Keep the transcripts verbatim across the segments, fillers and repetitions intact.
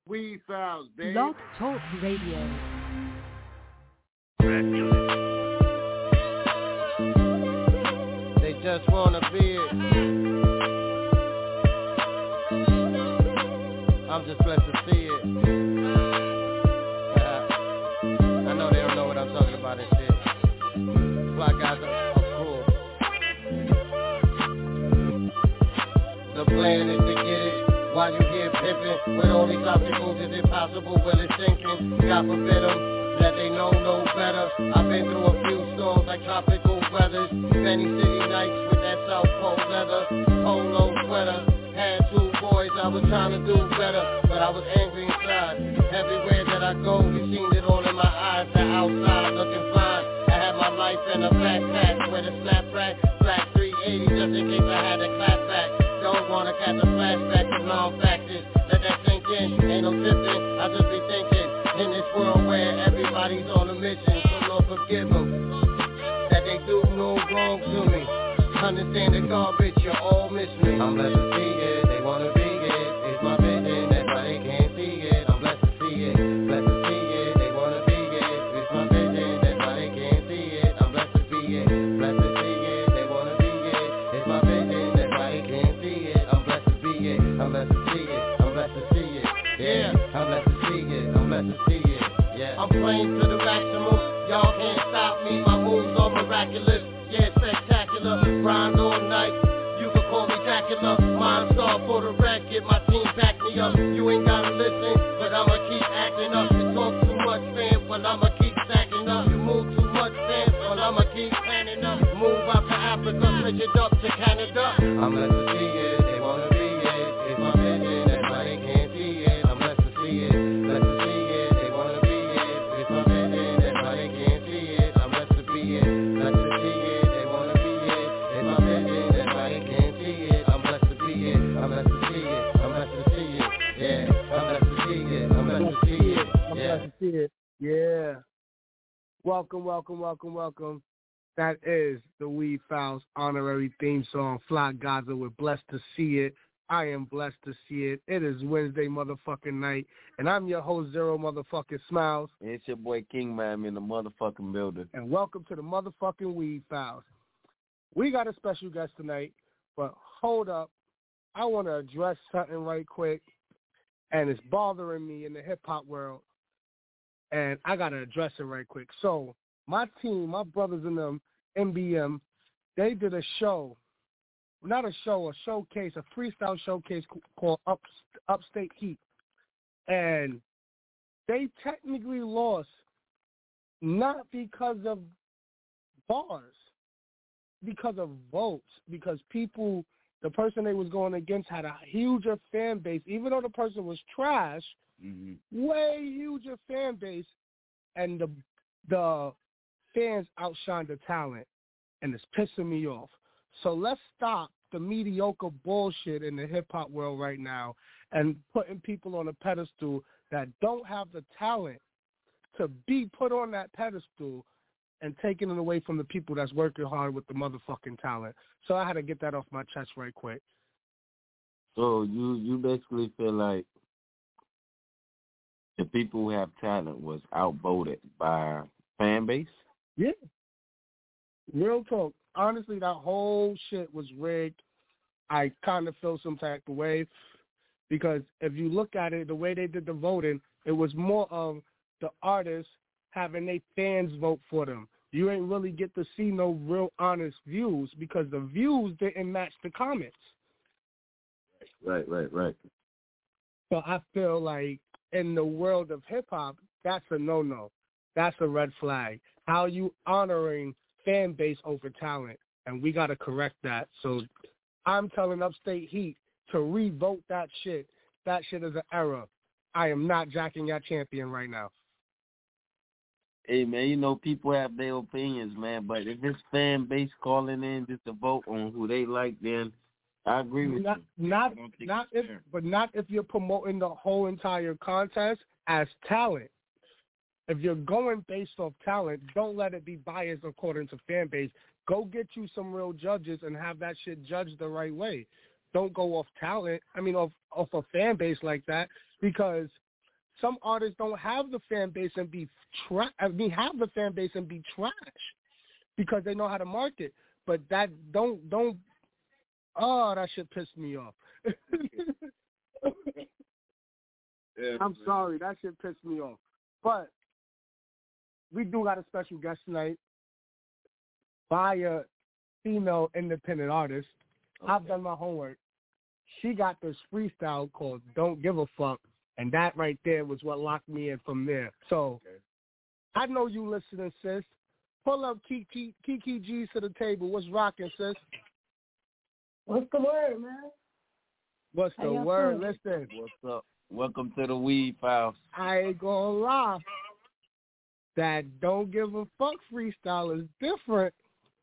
We Files, baby. Blog Talk Radio. They just wanna be it. I'm just blessed to see it. Uh, I know they don't know what I'm talking about and shit. Fly guys are, are cool. The plan is to get it while you here pimping. With all these obstacles, is it possible? Will it sinking? God forbid them. That they know no better. I've been through a few storms like tropical weathers. Many city nights with that South Pole leather, polo sweater. Had two boys, I was trying to do better, but I was angry inside. Everywhere that I go, you seen it all in my eyes. The outside looking fine. I had my life in a backpack with a snap rack, black three eighty just in case I had to clap back. Don't wanna catch a flashback of long factors. Let that sink in. Ain't no tipping. I just be thinking. In this world where everybody's on a mission, so Lord forgive them, that they do no wrong to me. Understand the garbage, you all miss me. I'm blessed to see it, they wanna be it. It's my vision, that's why they can't see it. I'm blessed to see it, blessed to see it. They wanna be it, it's my vision, that's why they can't see it. I'm blessed to see it, blessed to see it. They wanna be it, it's my vision, that's why they can't see it. I'm blessed to be it, I'm blessed to see it. I'm blessed to see it, yeah. I'm blessed to see it, I'm blessed to see it. I'm playing to the maximum, y'all can't stop me, my moves are miraculous, yeah, spectacular, grind all night, you can call me Dracula, mind star for the record, my team back me up, you ain't gotta listen, but I'ma keep acting up, you talk too much fam, well I'ma keep stacking up, you move too much fam, well I'ma keep planning up, move out to Africa, switch it up to Canada, I'm blessed to see it, they wanna be it, it's my vision, that's why they can't see it, I'm blessed to see it, blessed to see it. See it. Yeah. Welcome, welcome, welcome, welcome. That is the We Files honorary theme song, Fly Gaza with Blessed to See It. I am blessed to see it. It is Wednesday motherfucking night, and I'm your host, Zero Motherfucking Smiles. It's your boy King Man in the motherfucking building. And welcome to the motherfucking We Files. We got a special guest tonight, but hold up. I want to address something right quick, and it's bothering me in the hip-hop world. And I got to address it right quick. So my team, my brothers in them, M B M, they did a show, not a show, a showcase, a freestyle showcase called Up, Upstate Heat. And they technically lost not because of bars, because of votes, because people, the person they was going against had a huger fan base, even though the person was trash. Mm-hmm. Way huger fan base, and the the fans outshine the talent, and it's pissing me off. So let's stop the mediocre bullshit in the hip-hop world right now and putting people on a pedestal that don't have the talent to be put on that pedestal and taking it away from the people that's working hard with the motherfucking talent. So I had to get that off my chest right quick. So you, you basically feel like the people who have talent was outvoted by fan base? Yeah. Real talk. Honestly, that whole shit was rigged. I kind of feel some type of way because if you look at it, the way they did the voting, it was more of the artists having their fans vote for them. You ain't really get to see no real honest views because the views didn't match the comments. Right, right, right. So I feel like in the world of hip-hop, that's a no-no. That's a red flag. How you honoring fan base over talent, and we got to correct that. So I'm telling Upstate Heat to revote that shit. That shit is an error. I am not jacking your champion right now. Hey, man, you know, people have their opinions, man, but if it's fan base calling in just to vote on who they like, then I agree with not, you. Not, not if, fair. But not if you're promoting the whole entire contest as talent. If you're going based off talent, don't let it be biased according to fan base. Go get you some real judges and have that shit judged the right way. Don't go off talent. I mean, off off a fan base like that, because some artists don't have the fan base and be tra- I mean, have the fan base and be trash because they know how to market. But that don't don't. Oh, that shit pissed me off. yeah, I'm sorry, that shit pissed me off. But we do got a special guest tonight by a female independent artist. Okay. I've done my homework. She got this freestyle called Don't Give a Fuck, and that right there was what locked me in from there. So okay. I know you listening, sis. Pull up Kiki, Kiki G's to the table. What's rocking, sis? What's the word, man? What's the word? Doing? Listen. What's up? Welcome to the Weed Files. I ain't gonna lie. That Don't Give a Fuck freestyle is different.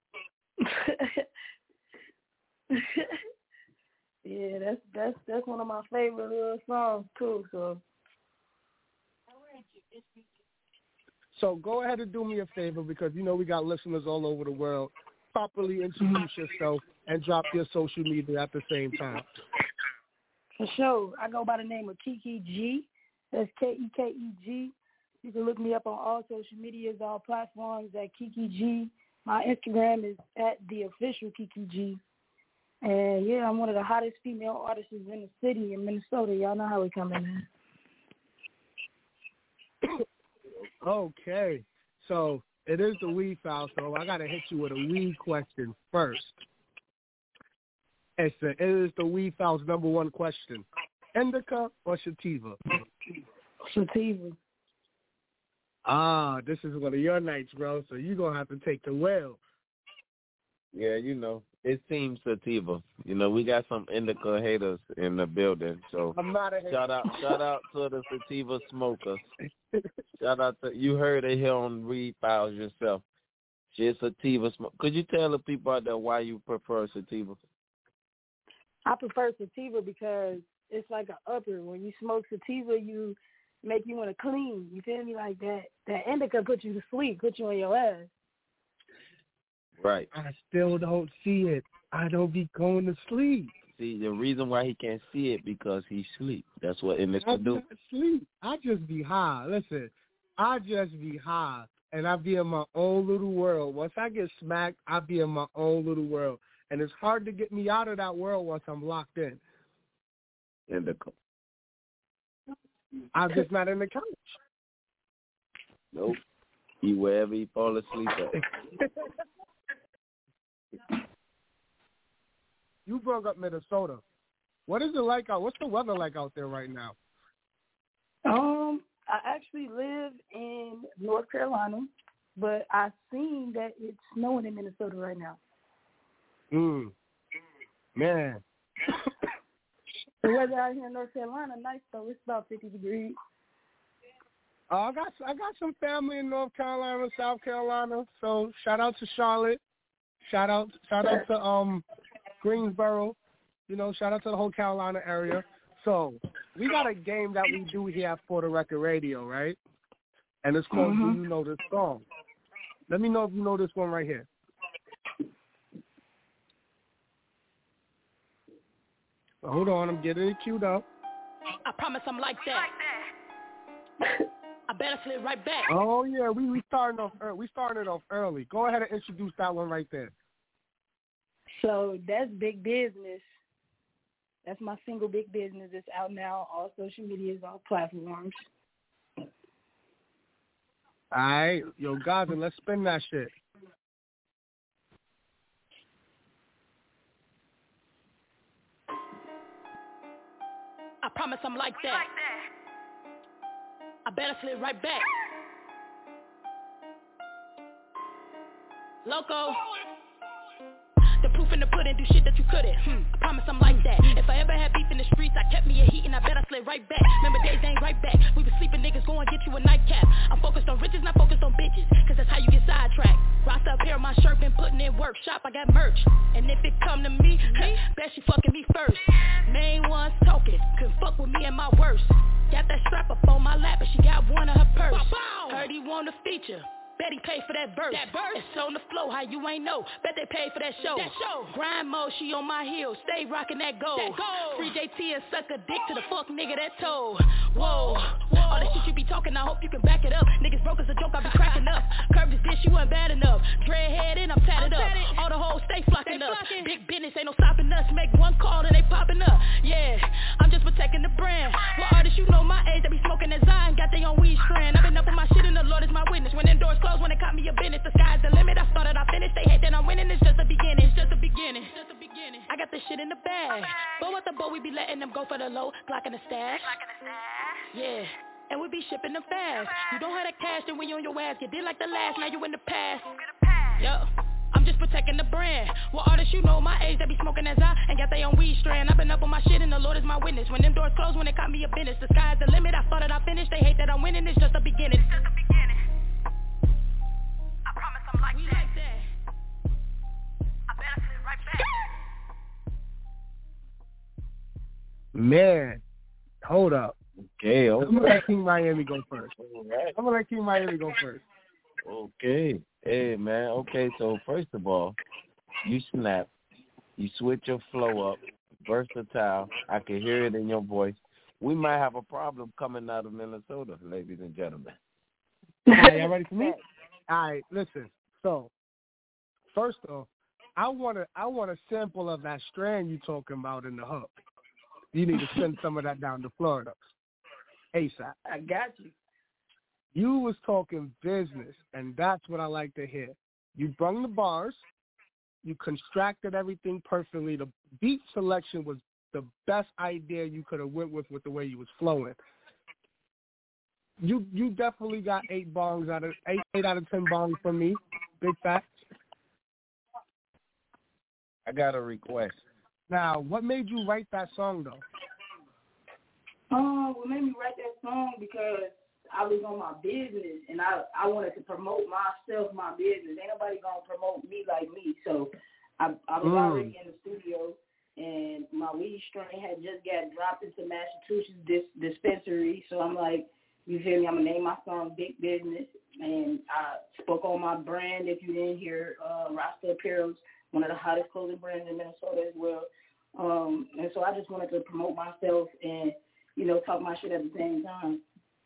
Yeah, that's that's that's one of my favorite little songs too. So, so go ahead and do me a favor because you know we got listeners all over the world. Properly introduce yourself and drop your social media at the same time. For sure, I go by the name of Kiki G. That's K E K E G. You can look me up on all social medias, all platforms at Kiki G. My Instagram is at the official Kiki G. And, yeah, I'm one of the hottest female artists in the city in Minnesota. Y'all know how we come in. Okay. So it is the weed file, so I got to hit you with a weed question first. It's the, it is the weed file's number one question. Indica or sativa? Sativa. Ah, this is one of your nights, bro, so you're going to have to take the wheel. Yeah, you know, it seems sativa. You know, we got some indica haters in the building, so I'm not a hater. shout out, shout out to the sativa smokers. Shout out to you. Heard it here on Weed Files yourself. She's sativa smoke. Could you tell the people out there why you prefer sativa? I prefer sativa because it's like an upper. When you smoke sativa, you make you want to clean. You feel me? Like that. That indica put you to sleep, put you on your ass. Right. I still don't see it. I don't be going to sleep. See, the reason why he can't see it because he sleep. That's what indica do. I just sleep. I just be high. Listen, I just be high, and I be in my own little world. Once I get smacked, I be in my own little world, and it's hard to get me out of that world once I'm locked in. Indica. I'm just not in the couch. Nope. He wherever he fall asleep at. You brought up Minnesota. What is it like out? What's the weather like out there right now? Um, I actually live in North Carolina, but I've seen that it's snowing in Minnesota right now. Mm. Man. The weather out here in North Carolina, nice though. It's about fifty degrees. Uh, I got I got some family in North Carolina, South Carolina. So shout out to Charlotte. Shout out shout out to um Greensboro. You know, shout out to the whole Carolina area. So we got a game that we do here at For the Record Radio, right? And it's called mm-hmm. Do You Know This Song? Let me know if you know this one right here. So hold on, I'm getting it queued up. I promise I'm like that. I better slip right back. Oh yeah, we we starting off early. We started off early. Go ahead and introduce that one right there. So that's Big Business. That's my single Big Business. It's out now, all social medias, all platforms. All right, yo, Gavin, let's spin that shit. I promise I'm like that. I better slip right back. Loco. The proof in the pudding, do shit that you couldn't. Hmm, I promise I'm like that. If I ever had beef in the streets, I kept me a heat and I bet I slid right back. Remember days ain't right back. We was sleeping niggas, go and get you a nightcap. I'm focused on riches, not focused on bitches, cause that's how you get sidetracked. Roster up here on my shirt, been putting in work. Shop, I got merch. And if it come to me, huh, bet she fucking me first. Main ones talking, couldn't fuck with me and my worst. Got that strap up on my lap and she got one of her purse. Heard he want a feature. Bet he paid for that verse. That verse. It's on the flow, how you ain't know. Bet they paid for that show. That show. Grind mode, she on my heels. Stay rocking that gold. That gold. Free J T and suck a dick to the fuck nigga that told. Whoa. Whoa. All this guess you weren't bad enough. Dreadhead and I'm tatted up. All the hoes stay flocking up. Big business ain't no stopping us. Make one call and they popping up. Yeah, I'm just protecting the brand. What artists you know my age, they be smoking that Zion, got they own weed strand. I've been up with my shit and the Lord is my witness. When them doors close, when they caught me a business, the sky's the limit. I started, I finished. They hate that I'm winning. It's just the beginning. It's just the beginning. It's just the beginning. I got this shit in the bag. But with the boat, we be letting them go for the low, clocking the stash. Yeah. And we be shipping them fast. You don't have that cash, then when you on your ass, you did like the last, now you in the past. Yup. I'm just protecting the brand. What artists you know my age, they be smoking as I and got they own weed strand. I've been up on my shit and the Lord is my witness. When them doors close, when they caught me a business, the sky's the limit. I started, I finished. They hate that I'm winning. It's just the beginning. It's just the beginning. I promise I'm like we that. Like that. I better flip right back. Man, hold up. Okay, okay. I'm gonna let King Miami go first. Right. I'm gonna let King Miami go first. Okay. Hey, man. Okay, so first of all, you snap. You switch your flow up. Versatile. I can hear it in your voice. We might have a problem coming out of Minnesota, ladies and gentlemen. All right, y'all ready for me? All right, listen. So, first off, I want to I want a sample of that strand you talking about in the hook. You need to send some of that down to Florida. ASAP. I got you. You was talking business, and that's what I like to hear. You brung the bars. You constructed everything perfectly. The beat selection was the best idea you could have went with with the way you was flowing. You you definitely got eight bongs out of eight eight out of ten bongs from me. Big facts. I got a request. Now, what made you write that song though? Um, what made me write that song because I was on my business and I I wanted to promote myself, my business. Ain't nobody gonna promote me like me. So I I was mm. already in the studio and my weed strain had just got dropped into Massachusetts dis- dispensary. So I'm like, you feel me? I'm gonna name my song Big Business, and I spoke on my brand. If you didn't hear, uh, Rasta Apparel's one of the hottest clothing brands in Minnesota as well. Um, and so I just wanted to promote myself and, you know, talk my shit at the same time.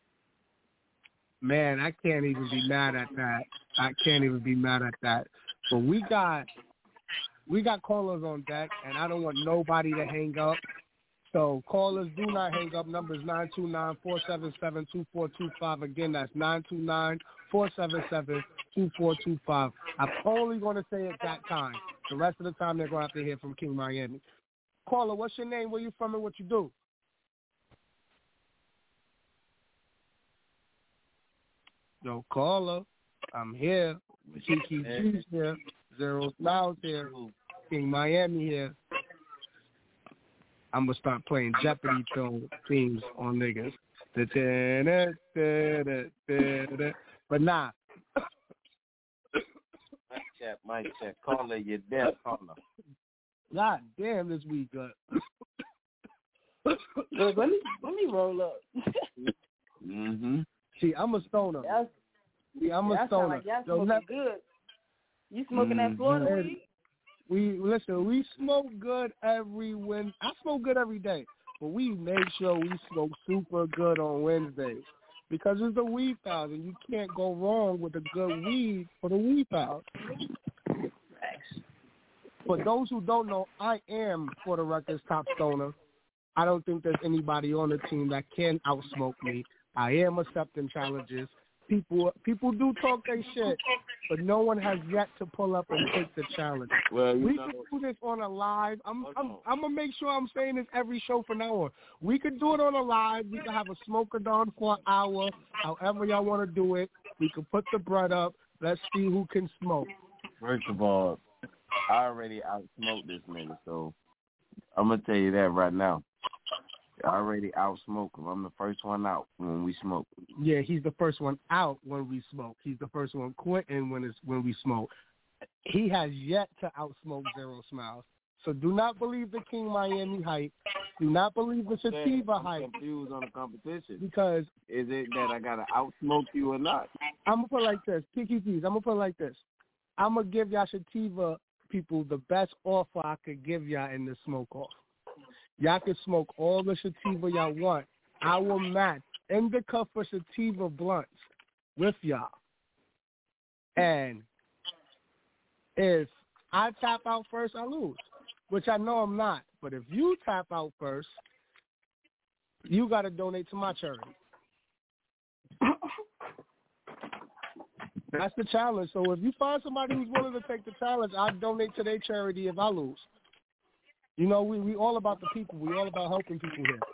Man, I can't even be mad at that. I can't even be mad at that. But we got we got callers on deck, and I don't want nobody to hang up. So callers, do not hang up. Number is nine two nine, four seven seven, two four two five. Again, that's nine two nine, four seven seven, two four two five. I'm only going to say it that time. The rest of the time, they're going to have to hear from King Miami. Caller, what's your name? Where you from and what you do? Yo, caller, I'm here. Kiki G's here. Zero Smiles here. King Miami here. I'm going to start playing Jeopardy film themes on niggas. But nah. Mic check, mic check. Caller, you're dead, caller. God damn, this week good. Look, let me let me roll up. mm-hmm. See, I'm a stoner. That's, See, I'm a that stoner. Like y'all Yo, smoking let, good. You smoking mm-hmm. that Florida weed? We listen. We smoke good every Wednesday. I smoke good every day, but we make sure we smoke super good on Wednesdays because it's the weed pals, and you can't go wrong with a good weed for the weed pals. For those who don't know, I am, for the record's top stoner. I don't think there's anybody on the team that can outsmoke me. I am accepting challenges. People people do talk their shit, but no one has yet to pull up and take the challenge. Well, we know, can do this on a live. I'm I'm I'm gonna make sure I'm saying this every show from now on. We could do it on a live. We could have a smoke-a-thon for an hour. However y'all want to do it. We can put the bread up. Let's see who can smoke. First of all, I already outsmoked this nigga, so I'm gonna tell you that right now. I already outsmoke him. I'm the first one out when we smoke. Yeah, he's the first one out when we smoke. He's the first one quitting when it's when we smoke. He has yet to outsmoke Zero Smiles. So do not believe the King Miami hype. Do not believe the Sativa I'm hype. confused on the competition. Because is it that I gotta outsmoke you or not? I'm gonna put it like this, Kiki G's. I'm gonna put it like this. I'm gonna give y'all Sativa people the best offer I could give y'all in the smoke off. Y'all can smoke all the sativa y'all want. I will match indica for sativa blunts with y'all. And if I tap out first, I lose, which I know I'm not. But if you tap out first, you got to donate to my charity. That's the challenge. So if you find somebody who's willing to take the challenge, I donate to their charity if I lose. You know, we we all about the people. We all about helping people here.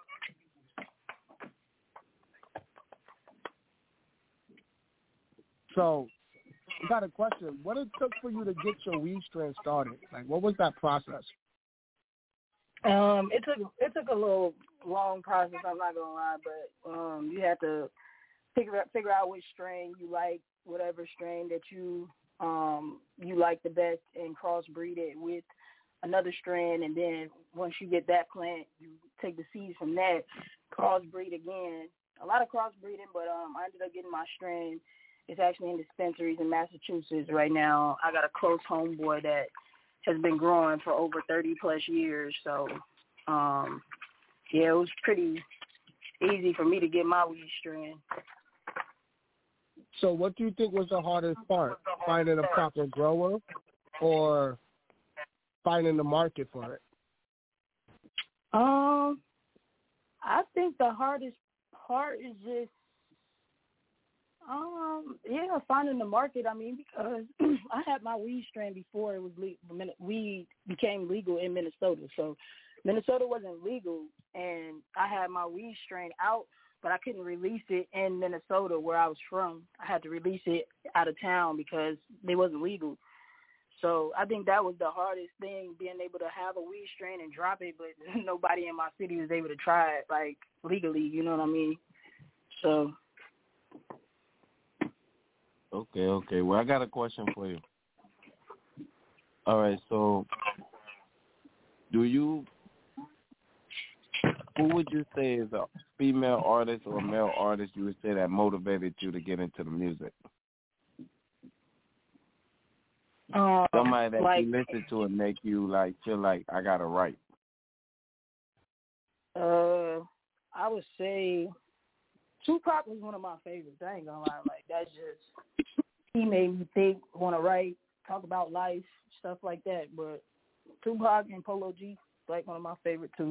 So, I got a question. What it took for you to get your weed strand started? Like, what was that process? Um, it took it took a little long process. I'm not gonna lie, but um, you had to figure out figure out which strain you like, whatever strain that you um you like the best, and crossbreed it with another strain. And then once you get that plant, you take the seeds from that, crossbreed again. A lot of crossbreeding, but um, I ended up getting my strain. It's actually in dispensaries in Massachusetts right now. I got a close homeboy that has been growing for over thirty plus years. So, um, yeah, it was pretty easy for me to get my weed strain. So what do you think was the hardest part? Finding a proper grower or finding the market for it? Um, I think the hardest part is just, Um, yeah, finding the market. I mean, because I had my weed strain before it was le- weed became legal in Minnesota. So Minnesota wasn't legal, and I had my weed strain out, but I couldn't release it in Minnesota where I was from. I had to release it out of town because they wasn't legal. So I think that was the hardest thing, being able to have a weed strain and drop it, but nobody in my city was able to try it, like, legally, you know what I mean? So... Okay, okay. Well, I got a question for you. All right, so do you, who would you say is a female artist or a male artist you would say that motivated you to get into the music? Um, Somebody that like, you listen to and make you, like, feel like I got to write. Uh, I would say Tupac was one of my favorites. I ain't gonna lie, like that's just, he made me think, want to write, talk about life, stuff like that. But Tupac and Polo G, like one of my favorite too.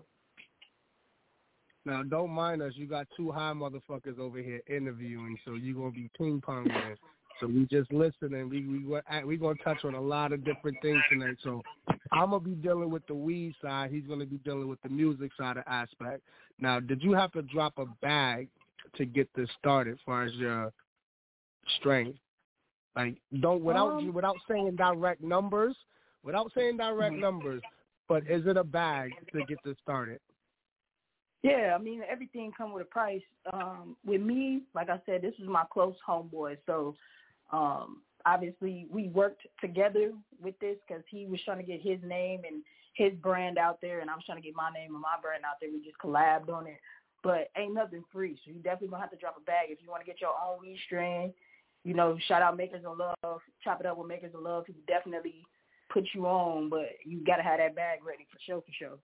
Now, don't mind us. You got two high motherfuckers over here interviewing, so you're gonna be ping ponging. So we just listening. We we we gonna touch on a lot of different things tonight. So I'm gonna be dealing with the weed side. He's gonna be dealing with the music side of aspect. Now, did you have to drop a bag to get this started, as far as your strength? Like, don't without Um, without saying direct numbers, without saying direct mm-hmm. numbers. But is it a bag to get this started? Yeah, I mean, everything come with a price. Um, with me, like I said, this is my close homeboy. So, um, obviously, we worked together with this because he was trying to get his name and his brand out there, and I was trying to get my name and my brand out there. We just collabed on it. But ain't nothing free, so you definitely going to have to drop a bag. If you want to get your own weed strain, you know, shout out Makers of Love, chop it up with Makers of Love. He can definitely put you on, but you got to have that bag ready for show, for show.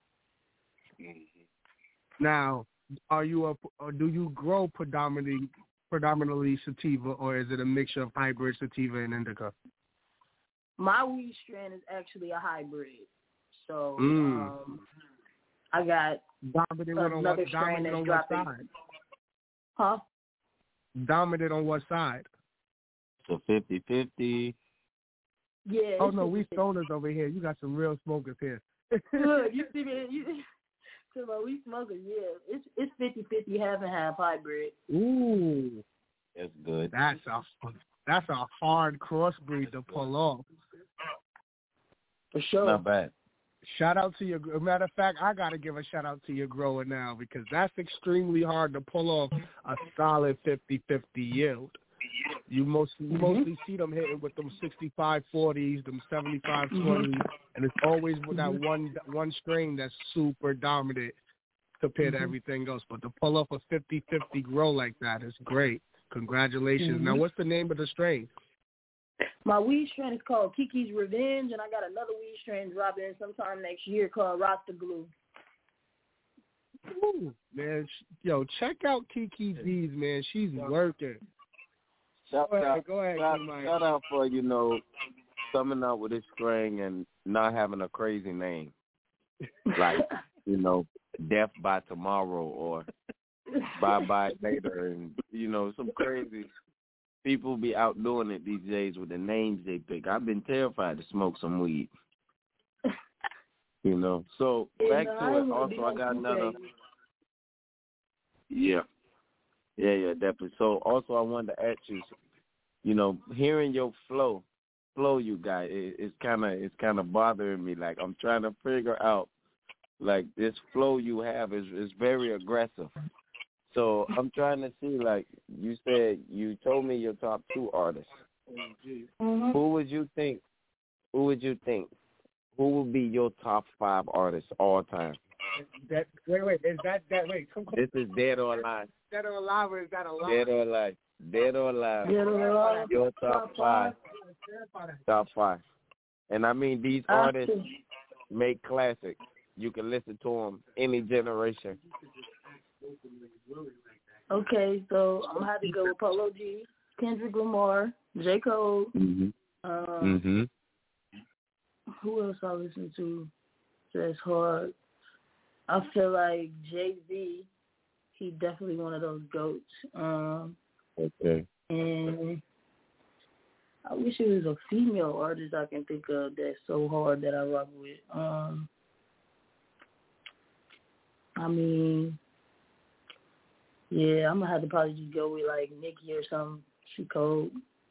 Now, are you a, or do you grow predominantly predominantly sativa, or is it a mixture of hybrid sativa and indica? My weed strain is actually a hybrid. So Mm. um, I got dominant on another what, strain dominant that's on dropping. what side? Huh? Dominant on what side? So fifty-fifty. Yeah. Oh, no, we stoners over here. You got some real smokers here. Look, you see me. You, so uh, we smokers, yeah. It's it's fifty-fifty, half and half hybrid. Ooh. That's good. That's a, that's a hard crossbreed to pull off. For sure. Not bad. Shout out to your, matter of fact, I got to give a shout out to your grower now, because that's extremely hard to pull off a solid fifty-fifty yield. You mostly, you mostly mm-hmm. see them hitting with them sixty-five forties, them seventy-five twenties, mm-hmm. and it's always with that one one strain that's super dominant compared mm-hmm. to everything else. But to pull off a fifty-fifty grow like that is great. Congratulations. Mm-hmm. Now, what's the name of the strain? My weed strain is called Kiki's Revenge, and I got another weed strain dropping sometime next year called Rasta Glue. Ooh, man, yo, check out Kiki G's, man. She's working. Shout Go ahead, out, go ahead, shout, King shout out for, you know, coming out with this string and not having a crazy name. Like, you know, Death by Tomorrow or Bye Bye Later, and, you know, some crazy people be out doing it these days with the names they pick. I've been terrified to smoke some weed. You know, so back yeah, to it. Also, I got another. Yeah, yeah, yeah, definitely. So, also, I wanted to ask you, you know, hearing your flow, flow you got, it, it's kind of, it's kind of bothering me. Like, I'm trying to figure out, like, this flow you have is is very aggressive. So I'm trying to see, like, you said, you told me your top two artists. Mm-hmm. Who would you think? Who would you think? Who would be your top five artists all time? That, wait, wait, is that, that, wait, come, come. This is Dead or Alive. Dead or Alive, or is that alive? Dead or Alive. Dead or Alive. Dead or Alive. Your top five. Top five. And I mean, these artists make classics. You can listen to them any generation. Okay, so I'm gonna have to go with Polo G, Kendrick Lamar, J. Cole. Mm-hmm. Um, mm-hmm. Who else I listen to? That's hard. I feel like Jay-Z. He definitely one of those goats. Um, okay. And I wish it was a female artist I can think of that's so hard that I rock with. Um, I mean. Yeah, I'm going to have to probably just go with, like, Nicki or something. She cold.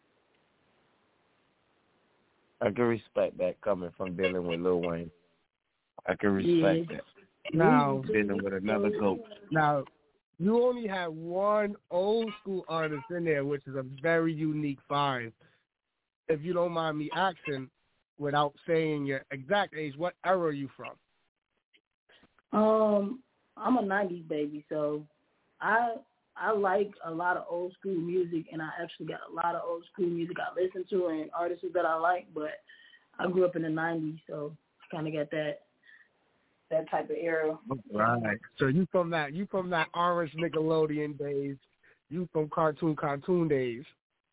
I can respect that coming from dealing with Lil Wayne. I can respect yeah. that. Now, dealing with another goat. Now, you only have one old school artist in there, which is a very unique find. If you don't mind me asking, without saying your exact age, what era are you from? Um, I'm a nineties baby, so I I like a lot of old school music, and I actually got a lot of old school music I listen to and artists that I like. But I grew up in the nineties, so I kind of got that that type of era. Right. So you from that you from that orange Nickelodeon days. You from cartoon cartoon days.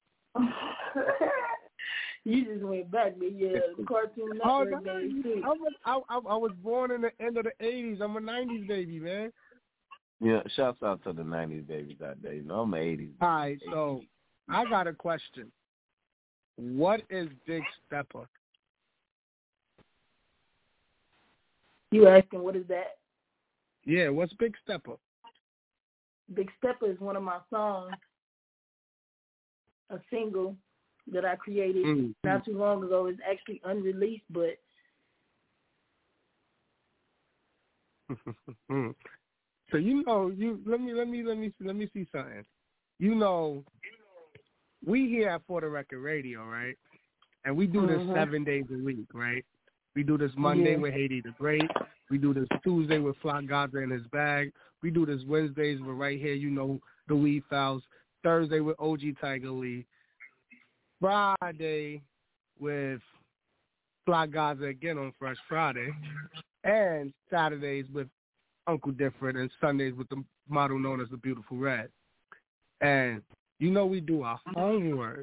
You just went back, but yeah, the Cartoon Network Oh, no, days too. I was I, I, I was born in the end of the eighties. I'm a nineties baby, man. Yeah, shouts out to the nineties babies out there. You know, I'm an eighties. All right, so I got a question. What is Big Stepper? You asking what is that? Yeah, what's Big Stepper? Big Stepper is one of my songs, a single that I created mm-hmm. not too long ago. It's actually unreleased, but so you know, you let me let me let me let me see something. You know, we here at For the Record Radio, right? And we do this mm-hmm. seven days a week, right? We do this Monday yeah. with Haiti the Great. We do this Tuesday with Fly Gaza in his bag. We do this Wednesdays with right here, you know, the Weed Files. Thursday with O G Tiger Lee. Friday with Fly Gaza again on Fresh Friday. And Saturdays with Uncle Different, and Sundays with the model known as the Beautiful Red. And you know we do our homework.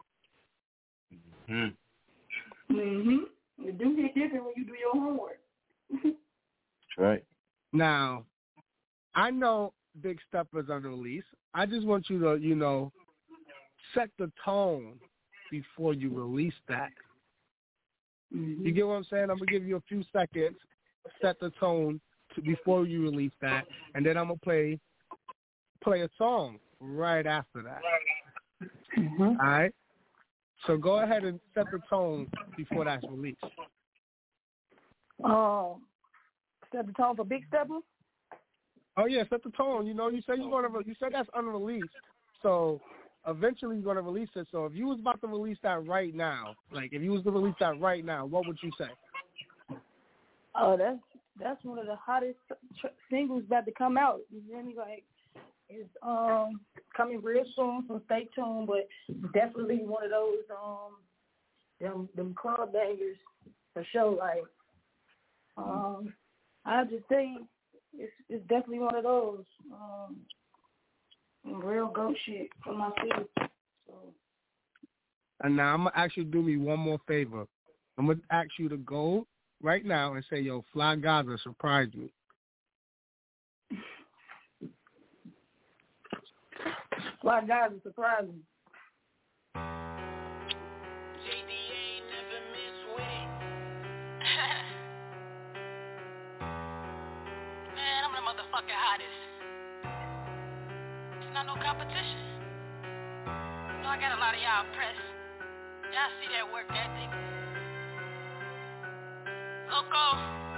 Mm-hmm. Mm-hmm. It do get different when you do your homework. Right. Now, I know Big Stepper's unreleased. I just want you to, you know, set the tone before you release that. Mm-hmm. You get what I'm saying? I'm going to give you a few seconds, set the tone to, before you release that, and then I'm going to play play a song right after that. Mm-hmm. All right? So go ahead and set the tone before that's released. Um, set the tone for Big Stepper? Oh, yeah, set the tone. You know, you said, you're gonna, you said that's unreleased, so eventually you're going to release it. So if you was about to release that right now, like if you was to release that right now, what would you say? Oh, that's that's one of the hottest tr- singles about to come out. You feel me? Like, it's um coming real soon, so stay tuned. But definitely one of those um them them club bangers for sure. Like, um, I just think it's it's definitely one of those um real goat shit for my city. So And now I'm going to ask you to do me one more favor. I'm going to ask you to go right now and say, yo, Fly Gaza surprised me. Fly Gaza surprised me. Fucking hottest. It's not no competition. You know I got a lot of y'all press. Y'all see that work ethic. Loco.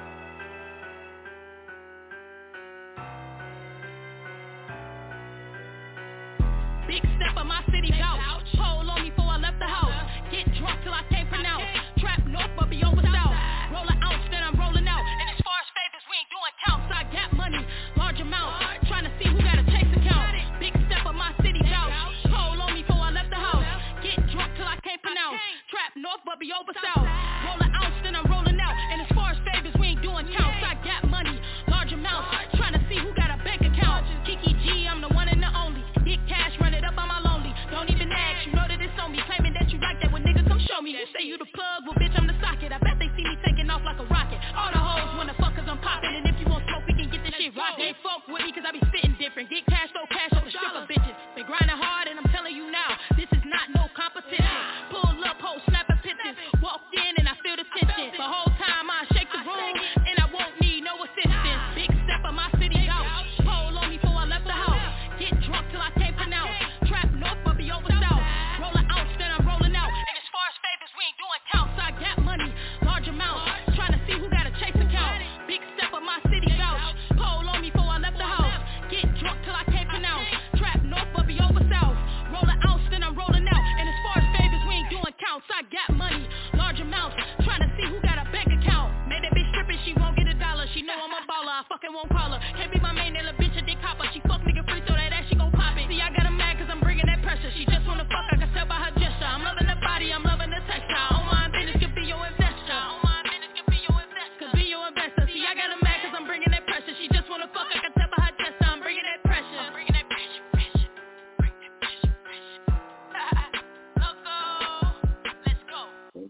Big step of my city vouch. Pole on me before I left the house. Get drunk till I can't pronounce. Trap north but be over south. Roll an ounce then I'm rolling out. And as far as favors we ain't doing counts. I got money, large amounts. Trying to see who got a chase account. Big step of my city vouch. Pole on me before I left the house. Get drunk till I can't pronounce. Trap north but be over south. Roll an ounce then I'm rolling out. And as far as favors we ain't doing counts. I got money, large amounts. Trying to see who got a bank account. Kiki G, I'm the one and the only. Get cash, run it up on my lonely. Don't even ask, you know that it's on me. Claiming that you like that when niggas come show me. You say you the plug, well bitch I'm the socket. I bet they see me taking off like a rocket. All the hoes wanna fuck cause I'm popping. And if you want smoke we can get this shit rockin'. They fuck with me cause I be spitting different. Get cash, throw cash on the stripper bitches. Been grinding hard and I'm telling you now, this is not no competition. Pull up, ho, snapping pictures. Walked in and I feel the tension. The whole time I shake the room and I won't need no assistance. Big step of my city out. Pole on me before I left the house. Get drunk till I can't pronounce. Trap north but be over south. Roll an ounce then I'm rolling out. And as far as favors we ain't doing counts. I got money, large amounts. Trying to see who got a chase account. Big step of my city vouch. Pole on me before I left the house. Get drunk till I can't pronounce. Trap north but be over south. Roll an ounce then I'm rolling out. And as far as favors we ain't doing counts. I got money, large amounts. Trying to see who got a bank account. Made that bitch trippin', she won't get a dollar. She know I'm a baller, I fucking won't call her. Can't be my main, that little bitch a dick copper. She fuck nigga free, throw that ass, she gon' pop it. See I got her mad cause I'm bringing that pressure. She just wanna fuck, I can tell by her gesture. I'm loving the body, I'm loving the textile. On my business could be your investor. On my business could be your investor. Could be your investor. See I got her mad cause I'm bringing that pressure. She just wanna fuck, I can tell by her gesture. I'm bringing that pressure. I'm bringing that pressure, pressure. Bring that pressure, pressure. Loco, let's go.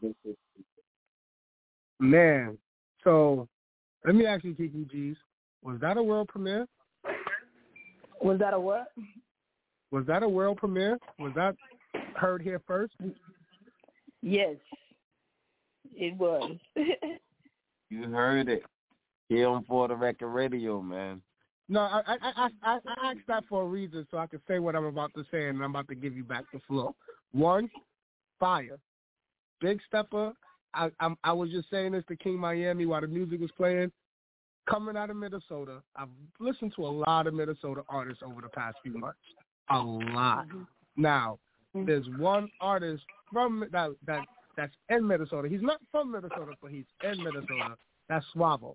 Man, so let me ask you, Kiki G's, was that a world premiere? Was that a what? Was that a world premiere? Was that heard here first? Yes, it was. You heard it. Here on For the Record Radio, man. No, I, I I I I asked that for a reason so I can say what I'm about to say, and I'm about to give you back the floor. One, fire. Big stepper. I I'm, I was just saying this to King Miami while the music was playing. Coming out of Minnesota, I've listened to a lot of Minnesota artists over the past few months. A lot. Mm-hmm. Now, mm-hmm. there's one artist from that that that's in Minnesota. He's not from Minnesota, but he's in Minnesota. That's Suavo.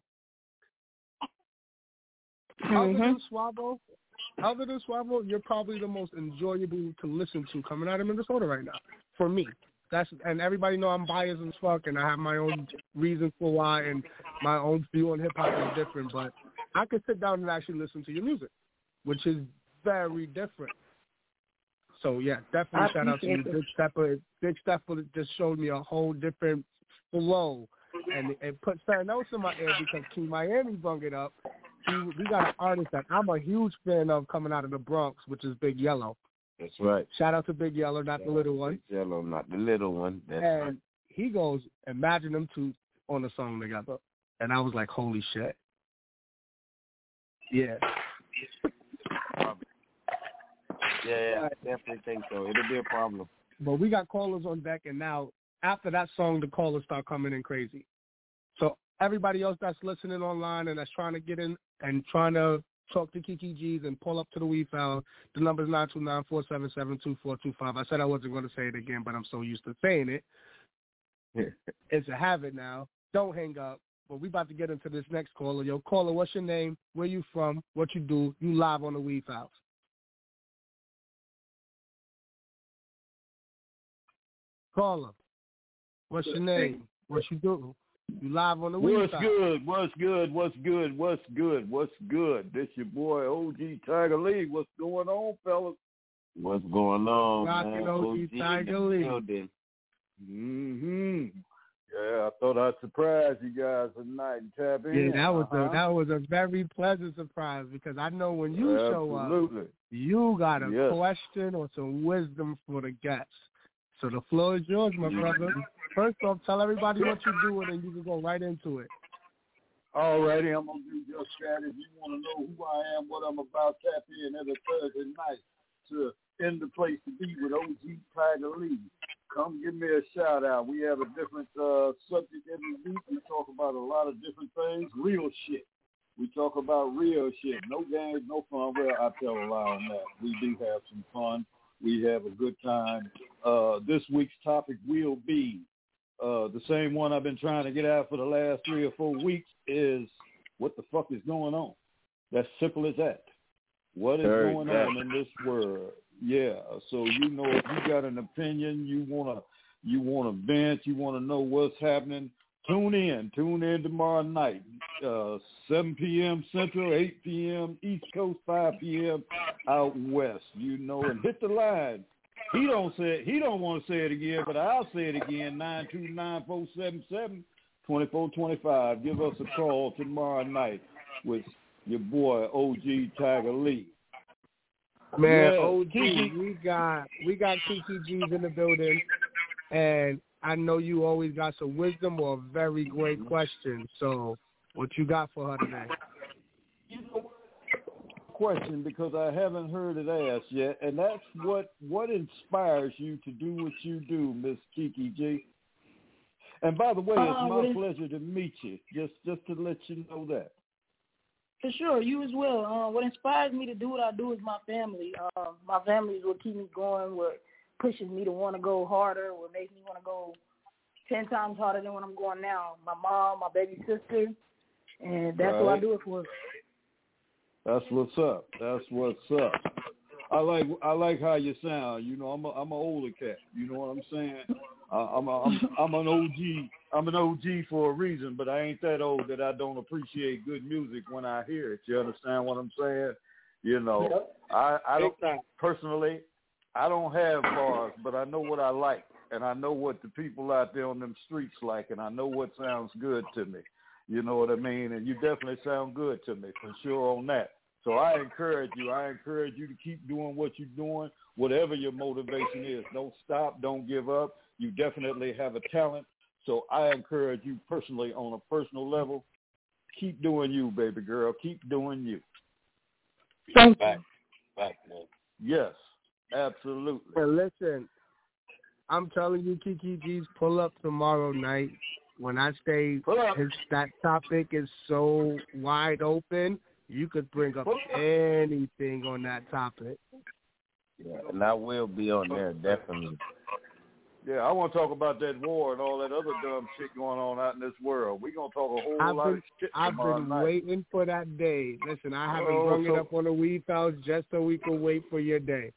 Mm-hmm. Other than Suavo, other than Suavo, you're probably the most enjoyable to listen to coming out of Minnesota right now. For me. That's and everybody know I'm biased as fuck, and I have my own reasons for why, and my own view on hip hop is different. But I could sit down and actually listen to your music, which is very different. So yeah, definitely shout out to you, Big Stepper. Big Stepper just showed me a whole different flow, and it put something else in my ear because King Miami brung it up. We, we got an artist that I'm a huge fan of coming out of the Bronx, which is Big Yellow. That's right. Shout out to Big Yellow, not Shout the little one. Big Yellow, not the little one. That's and right. He goes, imagine them two on a song together. And I was like, holy shit. Yeah. Yeah, I definitely think so. It'll be a problem. But we got callers on deck, and now after that song, the callers start coming in crazy. So everybody else that's listening online and that's trying to get in and trying to talk to Kiki G's and pull up to the We Found, the number is nine two nine, four seven seven, two four two five. I said I wasn't going to say it again, but I'm so used to saying it. It's a habit now. Don't hang up. But we about to get into this next caller. Yo, caller, what's your name? Where you from? What you do? You live on the We Found. Caller, what's your name? What you do? You live on the We What's Found. good? What's good? What's good? What's good? What's good? This your boy O G Tiger Lee. What's going on, fellas? What's going on, Rockin' man? O G Tiger Lee. Building. Mm-hmm. Yeah, I thought I'd surprise you guys tonight and tap in. Yeah, that was uh-huh. a that was a very pleasant surprise because I know when you Absolutely. show up, you got a yes. question or some wisdom for the guests. So the floor is yours, my brother. First off, tell everybody what you're doing and you can go right into it. All righty, I'm going to do just that. If you want to know who I am, what I'm about, tap in every Thursday night to In the Place to Be with O G Tiger Lee. Come give me a shout out. We have a different uh, subject every week. We talk about a lot of different things. Real shit. We talk about real shit. No games, no fun. Well, I tell a lie on that. We do have some fun. We have a good time. Uh, this week's topic will be uh, the same one I've been trying to get out for the last three or four weeks is what the fuck is going on? That's simple as that. What is Very going exactly. on in this world? Yeah, so you know if you got an opinion, you wanna you wanna vent, you wanna know what's happening. Tune in, tune in tomorrow night, uh, seven p.m. Central, eight p.m. East Coast, five p.m. out west. You know, and hit the line. He don't say it, he don't want to say it again, but I'll say it again. Nine two nine four seven seven twenty four twenty five. Give us a call tomorrow night with your boy O G Tiger Lee. Man, yeah. O G, we got we got Kiki G's in the building, and I know you always got some wisdom or a very great question. So, what you got for her today? Question, because I haven't heard it asked yet, and that's what what inspires you to do what you do, Miss Kiki G. And by the way, it's Uh, my is- pleasure to meet you. Just just to let you know that. For sure, you as well. Uh, what inspires me to do what I do is my family. Uh, my family is what keeps me going, what pushes me to want to go harder, what makes me want to go ten times harder than what I'm going now. My mom, my baby sister, and that's Right. what I do it for. That's what's up. That's what's up. I like I like how you sound. You know, I'm a I'm an older cat. You know what I'm saying? Uh, I'm a, I'm I'm an O G. I'm an O G for a reason, but I ain't that old that I don't appreciate good music when I hear it. You understand what I'm saying? You know, I I don't personally. I don't have bars, but I know what I like, and I know what the people out there on them streets like, and I know what sounds good to me. You know what I mean? And you definitely sound good to me, for sure on that. So I encourage you. I encourage you to keep doing what you're doing, whatever your motivation is. Don't stop. Don't give up. You definitely have a talent. So I encourage you personally on a personal level, keep doing you, baby girl. Keep doing you. Thank Back, back, man. Yes, absolutely. And listen, I'm telling you, Kiki G's pull up tomorrow night. When I say Pull up. his, that topic is so wide open, you could bring up Pull up. anything on that topic. Yeah, and I will be on there, definitely. Yeah, I want to talk about that war and all that other dumb shit going on out in this world. We're going to talk a whole I've lot been, of shit I've tomorrow been night. waiting for that day. Listen, I haven't Oh, brung so- it up on the Weed House just so we can wait for your day.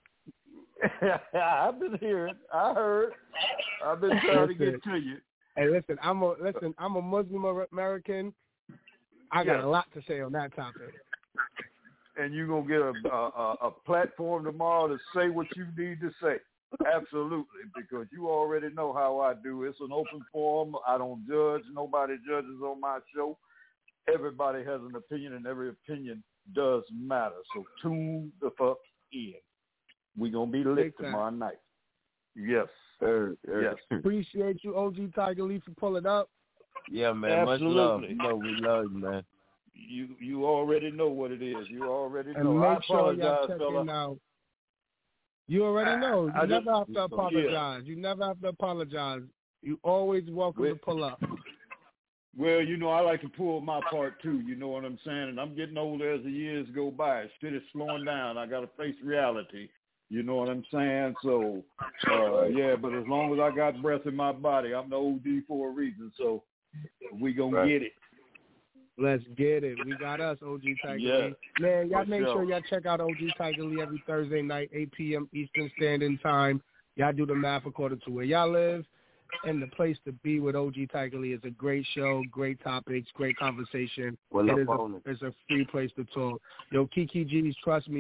I've been hearing. I heard. I've been trying to get to you. Hey, listen, I'm a listen. I'm a Muslim American. I got Yes. a lot to say on that topic. And you're going to get a, a, a platform tomorrow to say what you need to say. Absolutely, because you already know how I do. It's an open forum. I don't judge. Nobody judges on my show. Everybody has an opinion, and every opinion does matter. So tune the fuck in. We're going to be lit Big time. tomorrow night. Yes. Sir, sir. Yes. Appreciate you, O G Tiger Lee, for pulling up. Yeah, man. Much love. Absolutely. You know, we love you, man. You you already know what it is. You already And know. I make sure y'all apologize, check fella. in out. You already know. You I- I never just- have to apologize. You never have to apologize. You always welcome Wait. to pull up. Well, you know, I like to pull my part too. You know what I'm saying? And I'm getting older as the years go by. Shit is slowing down. I got to face reality. You know what I'm saying? So, uh, yeah, but as long as I got breath in my body, I'm the O D for a reason. So we going Right. to get it. Let's get it. We got us, O G Tiger Yeah, Lee. Man, y'all for make sure. sure y'all check out O G Tiger Lee every Thursday night, eight p.m. Eastern Standard Time. Y'all do the math according to where y'all live. And the place to be with O G Tiger Lee is a great show, great topics, great conversation. Well, It up is on a, it. it's a free place to talk. Yo, Kiki G's, trust me,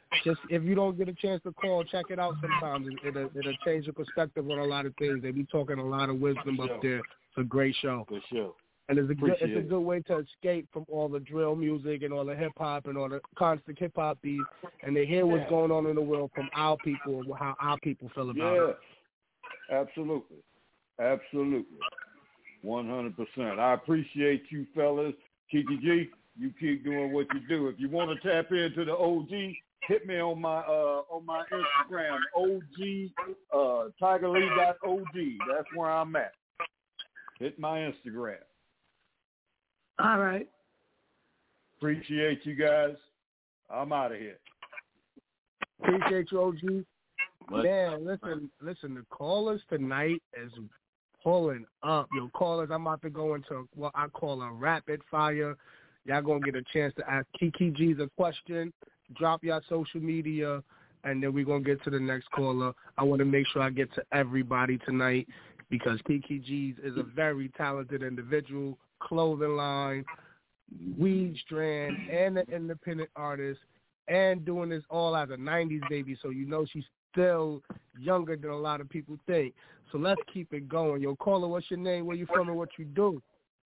just if you don't get a chance to call, check it out sometimes. It, it'll, it'll change your perspective on a lot of things. They be talking a lot of wisdom up there. It's a great show. For sure. And it's a good, Appreciate it's a good way to escape from all the drill music and all the hip hop and all the constant hip hop beats, and to hear what's going on in the world from our people and how our people feel about yeah. it. Absolutely. Absolutely. One hundred percent. I appreciate you fellas. Kiki G, you keep doing what you do. If you want to tap into the O G, hit me on my uh on my Instagram, O G uh Tiger Lee dot O G. That's where I'm at. Hit my Instagram. All right. Appreciate you guys. I'm out of here. Appreciate you, O G. But, Man, listen, listen, the callers tonight is pulling up. Yo, callers, I'm about to go into what I call a rapid fire. Y'all going to get a chance to ask Kiki G's a question, drop your social media, and then we're going to get to the next caller. I want to make sure I get to everybody tonight because Kiki G's is a very talented individual, clothing line, weed strand, and an independent artist, and doing this all as a nineties baby, so you know she's still younger than a lot of people think. So let's keep it going. Yo, caller, what's your name, where you from, and what you do?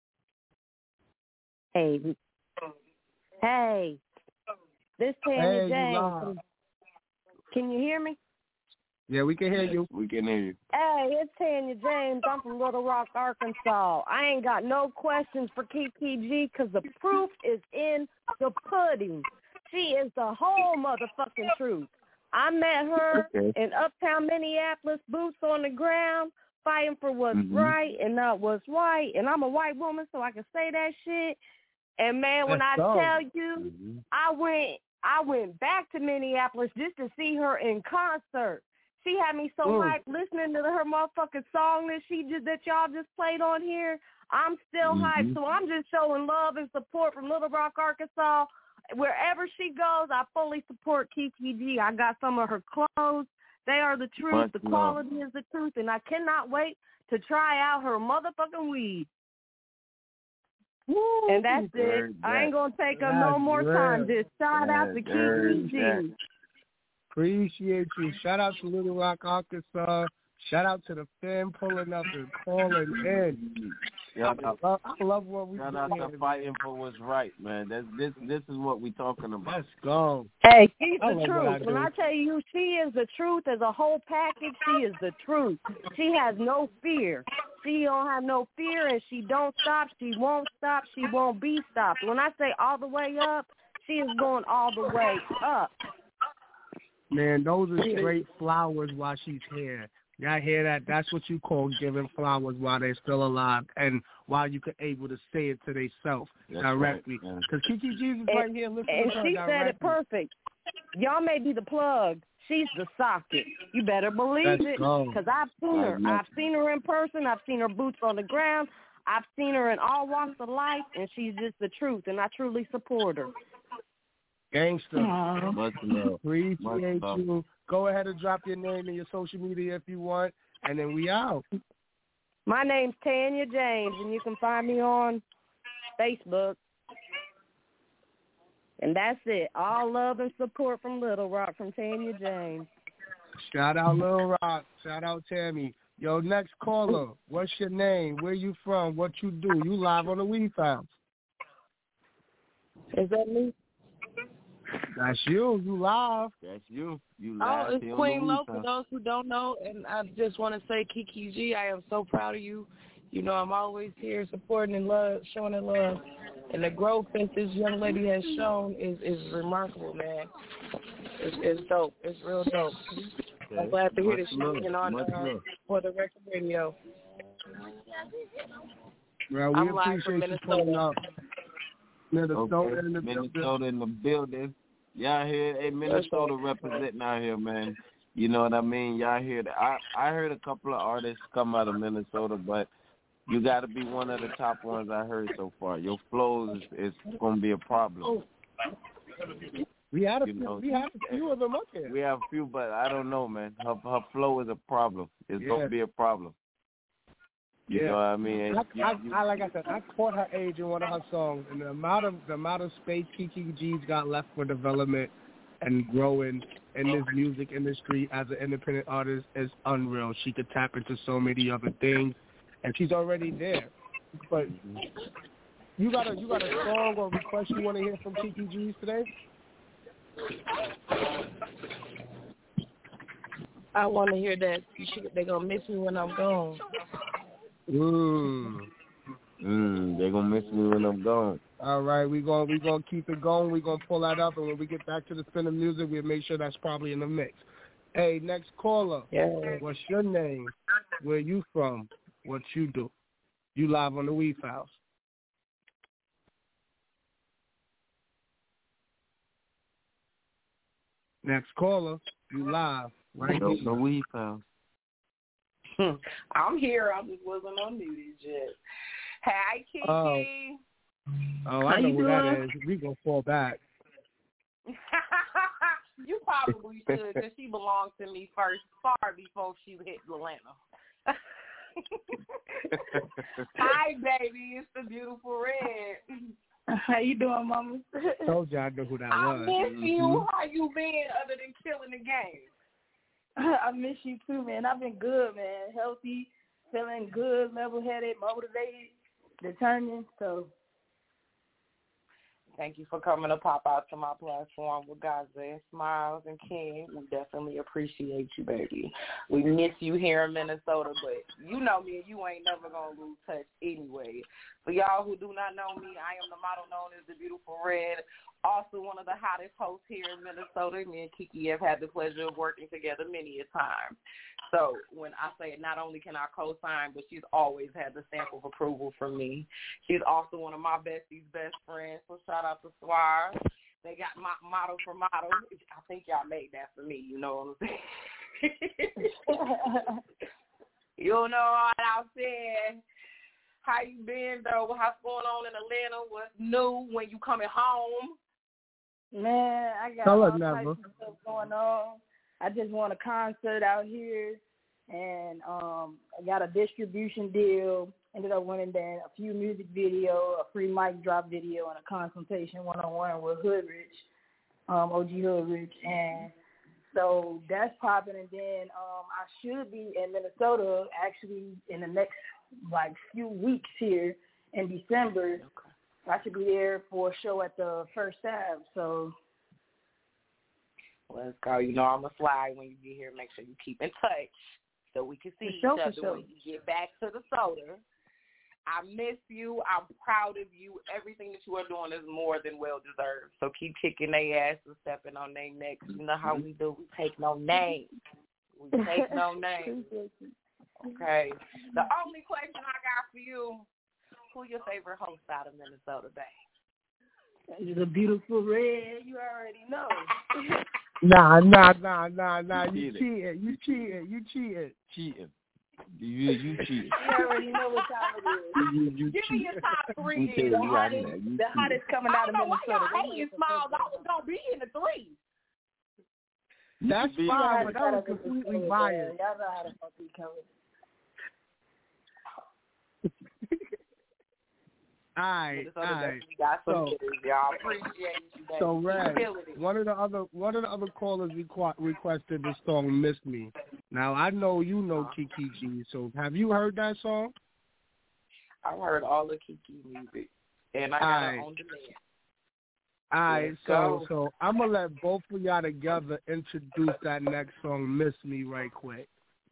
Hey. Hey. This Tanya Hey, James. Can you hear me? Yeah, we can hear you. We can hear you. Hey, it's Tanya James. I'm from Little Rock, Arkansas. I ain't got no questions for Kiki G because the proof is in the pudding. She is the whole motherfucking truth. I met her okay. in Uptown Minneapolis, boots on the ground, fighting for what's mm-hmm. right and not what's right. And I'm a white woman, so I can say that shit. And man, when That's I so. tell you, Mm-hmm. I went, I went back to Minneapolis just to see her in concert. She had me so mm. hyped listening to her motherfucking song that she just that y'all just played on here. I'm still mm-hmm. hyped, so I'm just showing love and support from Little Rock, Arkansas. Wherever she goes, I fully support Kiki G. I got some of her clothes. They are the truth. Much the love. quality is the truth, and I cannot wait to try out her motherfucking weed. Woo, and that's it. that. I ain't going to take up That's no more real. time. Just shout out to Kiki G. That. Appreciate you. Shout out to Little Rock, Arkansas. Shout out to the fam pulling up and calling in. Yeah, I, love, I love what we shout do out here. to fighting for what's right, man. That's this. This is what we talking about. Let's go. Hey, she's I the love what I truth. When do. I tell you she is the truth as a whole package, she is the truth. She has no fear. She don't have no fear, and she don't stop. She won't stop. She won't be stopped. When I say all the way up, she is going all the way up. Man, those are straight flowers while she's here. Y'all hear that? That's what you call giving flowers while they're still alive and while you can able to say it to themselves directly. Because right, yeah. Kiki G is right here listening and to her she directly. said it perfect. Y'all may be the plug. She's the socket. You better believe Let's it. go. Because I've seen her. I've seen her in person. I've seen her boots on the ground. I've seen her in all walks of life, and she's just the truth, and I truly support her. Gangster. Much love. Appreciate Much love. you. Go ahead and drop your name and your social media if you want, and then we out. My name's Tanya James, and you can find me on Facebook. And that's it. All love and support from Little Rock, from Tanya James. Shout out Little Rock. Shout out Tammy. Yo, next caller. What's your name? Where you from? What you do? You live on the Weed Files. Is that me? That's you. You live. That's you. You Oh, live it's here Queen on the Lo Weed for Files. those who don't know. And I just want to say, Kiki G, I am so proud of you. You know, I'm always here supporting and love, showing and love. And the growth that this young lady has shown is, is remarkable, man. It's, it's dope. It's real dope. Okay. I'm glad to hear that Much she's love. getting on Much uh, love. for the record radio. Well, we I'm live from appreciate you pulling up. Minnesota Okay. in the Minnesota in the building. Y'all here? Hey, Minnesota representing out here, man. You know what I mean? Y'all hear that? I, I heard a couple of artists come out of Minnesota, but you got to be one of the top ones I heard so far. Your flows is, is going to be a problem. We had a You few, know, we had a few of them up here. We have a few, but I don't know, man. Her, her flow is a problem. It's Yeah. going to be a problem. You Yeah. know what I mean? I, You- I, you- I, like I said, I caught her age in one of her songs, and the amount of the amount of space Kiki G's got left for development and growing in this music industry as an independent artist is unreal. She could tap into so many other things, and she's already there. But you got a you got a song or request you want to hear from Kiki G's today? I want to hear that you should, they're going to miss me when I'm gone. Mm. Mm, they're going to miss me when I'm gone. All right, we're going we gonna keep it going. We're going to pull that up, and when we get back to the spin of music, we'll make sure that's probably in the mix. Hey, next caller. Yeah. What's your name? Where you from? What you do? You live on the Weave House. Next caller, you live. Right no, no Weave House. I'm here. I just wasn't unmuted yet. Hi, Kiki. Oh, oh I How know you who that doing? is. We gonna fall back. You probably should, because she belonged to me first, far before she hit Atlanta. Hi, baby. It's the beautiful Red. How you doing, Mama? Told you I know who that I was. miss Mm-hmm. you. How you been other than killing the game? I miss you too, man. I've been good, man. Healthy, feeling good, level-headed, motivated, determined. So, thank you for coming to pop out to my platform with Gaza and Smiles and King. We definitely appreciate you, baby. We miss you here in Minnesota, but you know me and you ain't never going to lose touch anyway. For y'all who do not know me, I am the model known as the Beautiful Red, also one of the hottest hosts here in Minnesota. Me and Kiki have had the pleasure of working together many a time. So when I say not only can I co-sign, but she's always had the stamp of approval from me. She's also one of my bestie's best friends, so shout out to Swire. They got my model for model. I think y'all made that for me, you know what I'm saying? You know what I'm saying? How you been, though? What's going on in Atlanta? What's new when you coming home? man, I got Tell all us, types Never. of stuff going on. I just won a concert out here, and um, I got a distribution deal. Ended up winning then a few music video, a free mic drop video, and a consultation one-on-one with Hoodrich, um, O G Hoodrich. And so that's popping. And then um, I should be in Minnesota actually in the next, like, few weeks here in December. I should be there for a show at the First Ave. So let's go. You know I'm a fly when you get here. Make sure you keep in touch so we can see each sure, other sure. when you get back to the soda. I miss you. I'm proud of you. Everything that you are doing is more than well deserved. So keep kicking their ass and stepping on their necks. You know how we do. We take no names. We take no names. Okay. The only question I got for you: who your favorite host out of Minnesota, babe? It's a Beautiful Red. You already know. Nah, nah, nah, nah, nah. You You cheated. cheated. You cheated. You cheated. Cheating. You, you cheating. You already know what time it is. You, you Give me cheating. your top three. I'm telling The you right hottest, now, you the cheating. hottest coming I out don't of know why Minnesota. y'all hating Smiles. I was gonna be in the three. That's You fine, but Y'all that was know how to completely fuck biased. Y'all know how to fuck each other. All right, Minnesota all right. definitely got some So- hitters, y'all. Appreciate you, baby. So, Keep Red, killing it. one of the other one of the other callers requ- requested the song "Miss Me." Now I know you know Kiki G, so have you heard that song? I've heard all the Kiki music, and I got Alright. it on demand. All right, Let's so go. so I'm gonna let both of y'all together introduce that next song, "Miss Me," right quick.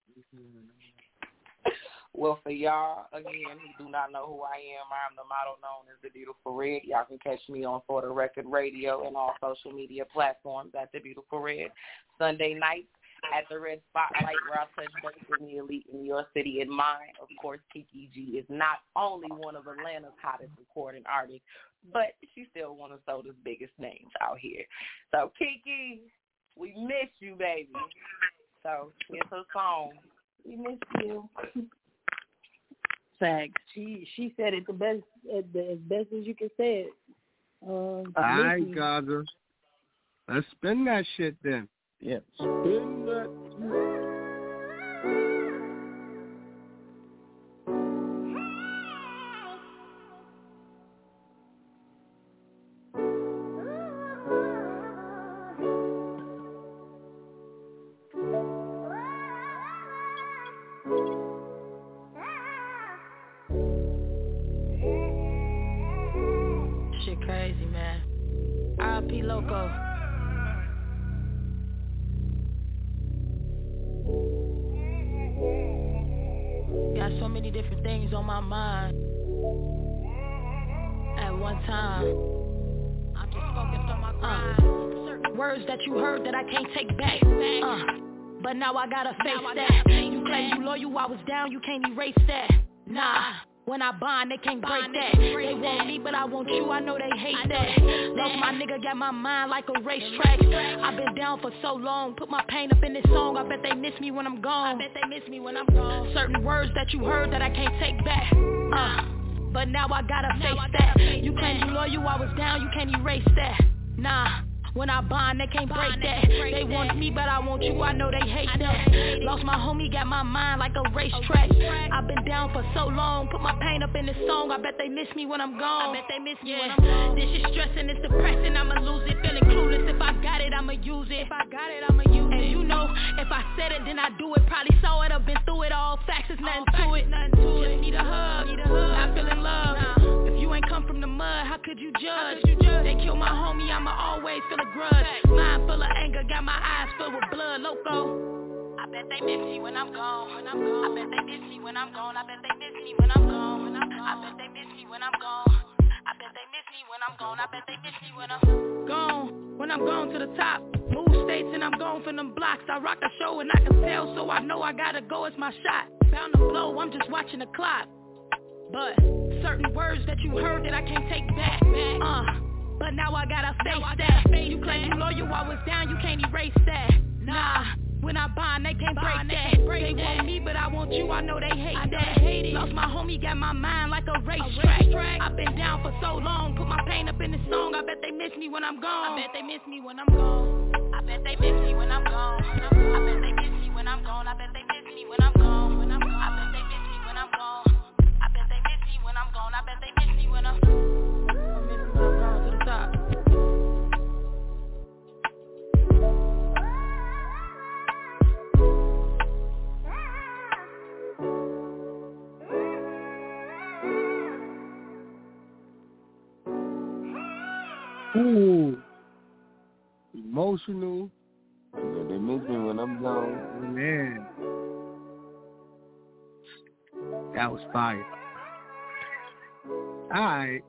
Well, for y'all, again, who do not know who I am, I'm the model known as the Beautiful Red. Y'all can catch me on For the Record Radio and all social media platforms at the Beautiful Red. Sunday nights at the Red Spotlight, where I touch base with the elite in your city and mine. Of course, Kiki G is not only one of Atlanta's hottest recording artists, but she's still one of Soda's biggest names out here. So, Kiki, we miss you, baby. So, here's her song. We miss you. Facts. She she said it the best, uh, the, as best as you can say it. Um, All right, Miss Me. Gaza. Let's spin that shit then. Yeah. Spin that. Shit crazy, man. R I P Loco. Got so many different things on my mind at one time. I'm just focused on my grind. Uh, certain words that you heard that I can't take back. Uh, but now I gotta face that. You claim you loyal, I was down, you can't erase that. Nah. When I bond, they can't break that. They want me, but I want you, I know they hate that. Lost my nigga, got my mind like a racetrack. I've been down for so long, put my pain up in this song. I bet they miss me when I'm gone. I bet they miss me when I'm gone. Certain words that you heard that I can't take back. Uh, but now I gotta face that. You claim you loyal, I was down, you can't erase that. Nah. When I bond, they can't break that. They want me, but I want you, I know they hate that. Lost my homie, got my mind like a racetrack. I've been down for so long, put my pain up in this song. I bet they miss me when I'm gone. I bet they miss me when I'm gone. This is stressing, it's depressing, I'ma lose it. Feeling clueless, if I got it, I'ma use it. If I got it, I'ma use it. And you know, if I said it, then I do it. Probably saw it, I've been through it. All facts is nothing to it. Just need a hug, not feeling love. If you ain't come from the mud, how could you judge? They kill my homie, I'ma always feel a grudge. Mind full of anger, got my eyes filled with blood, loco. I bet they miss me when I'm gone. When I'm gone. I bet they miss me when I'm gone. I bet they miss me when I'm gone. When I'm gone. I bet they miss me when I'm gone. I bet they miss me when I'm gone. I bet they miss me when I'm gone. When I'm gone to the top, move states and I'm gone from them blocks. I rock a show and I can tell, so I know I gotta go. It's my shot. Bound to blow, I'm just watching the clock. But certain words that you heard that I can't take back. Uh. But now I gotta face now I that. Gotta face you claim you loyal, I was down, you can't erase that. Nah, when I bond, they can't break that. They want me, but I want you, I know they hate that. Lost my homie, got my mind like a racetrack. I've been down for so long, put my pain up in this song. I bet they miss me when I'm gone. I bet they miss me when I'm gone. I bet they miss me when I'm gone. I bet they miss me when I'm gone. I bet they miss me when I'm gone. When I'm gone. I bet they miss me when I'm gone. I bet they miss me when I'm gone. I bet they miss me when I'm gone to the top. Ooh, emotional. Yeah, they miss me when I'm gone. Man, that was fire. All right.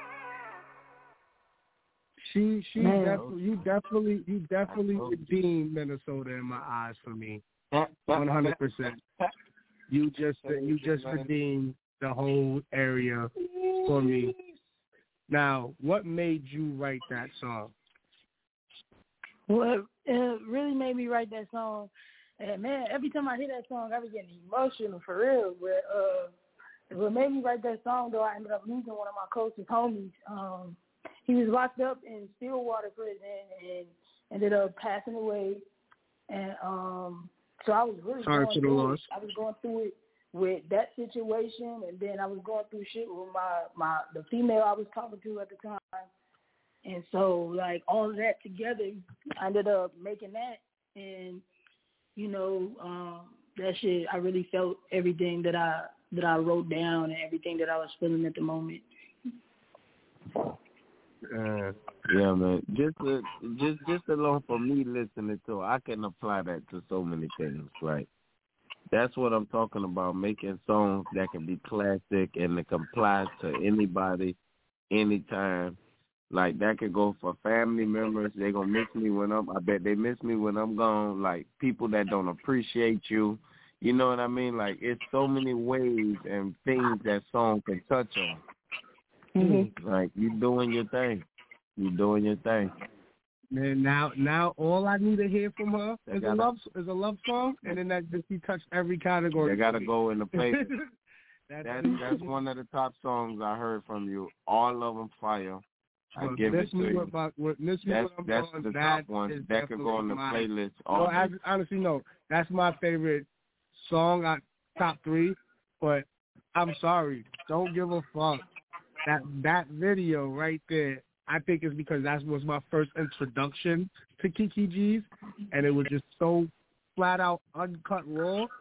She, she, definitely, you definitely, you definitely redeemed Minnesota in my eyes for me, one hundred percent. You just, you just redeemed the whole area for me. Now, what made you write that song? Well, it really made me write that song. And man, every time I hear that song, I be getting emotional for real. But uh, what made me write that song, though, I ended up losing one of my closest homies. Um, he was locked up in Stillwater prison and ended up passing away. And um, so I was really Sorry going to the through loss. it. I was going through it with that situation, and then I was going through shit with my, my the female I was talking to at the time. And so, like, all of that together, I ended up making that. And, you know, um, that shit, I really felt everything that I that I wrote down and everything that I was feeling at the moment. Uh, yeah, man. Just, uh, just, just alone for me listening to it, I can apply that to so many things, right? That's what I'm talking about, making songs that can be classic and that comply to anybody, anytime. Like, that could go for family members. They're going to miss me when I'm, I bet they miss me when I'm gone. Like, people that don't appreciate you. You know what I mean? Like, it's so many ways and things that song can touch on. Mm-hmm. Like, you doing your thing. You doing your thing. Man, now, now all I need to hear from her is gotta, a love is a love song, and then that just she touched every category. They gotta go in the playlist. that's, that's that's one of the top songs I heard from you. All of them fire. I well, give it to you. About, with, that's that's going, the that top one. That could go on the my, playlist. Well, I, honestly, no, that's my favorite song. I, top three, but I'm sorry, don't give a fuck. That that video right there. I think it's because that was my first introduction to Kiki G's, and it was just so flat out uncut raw.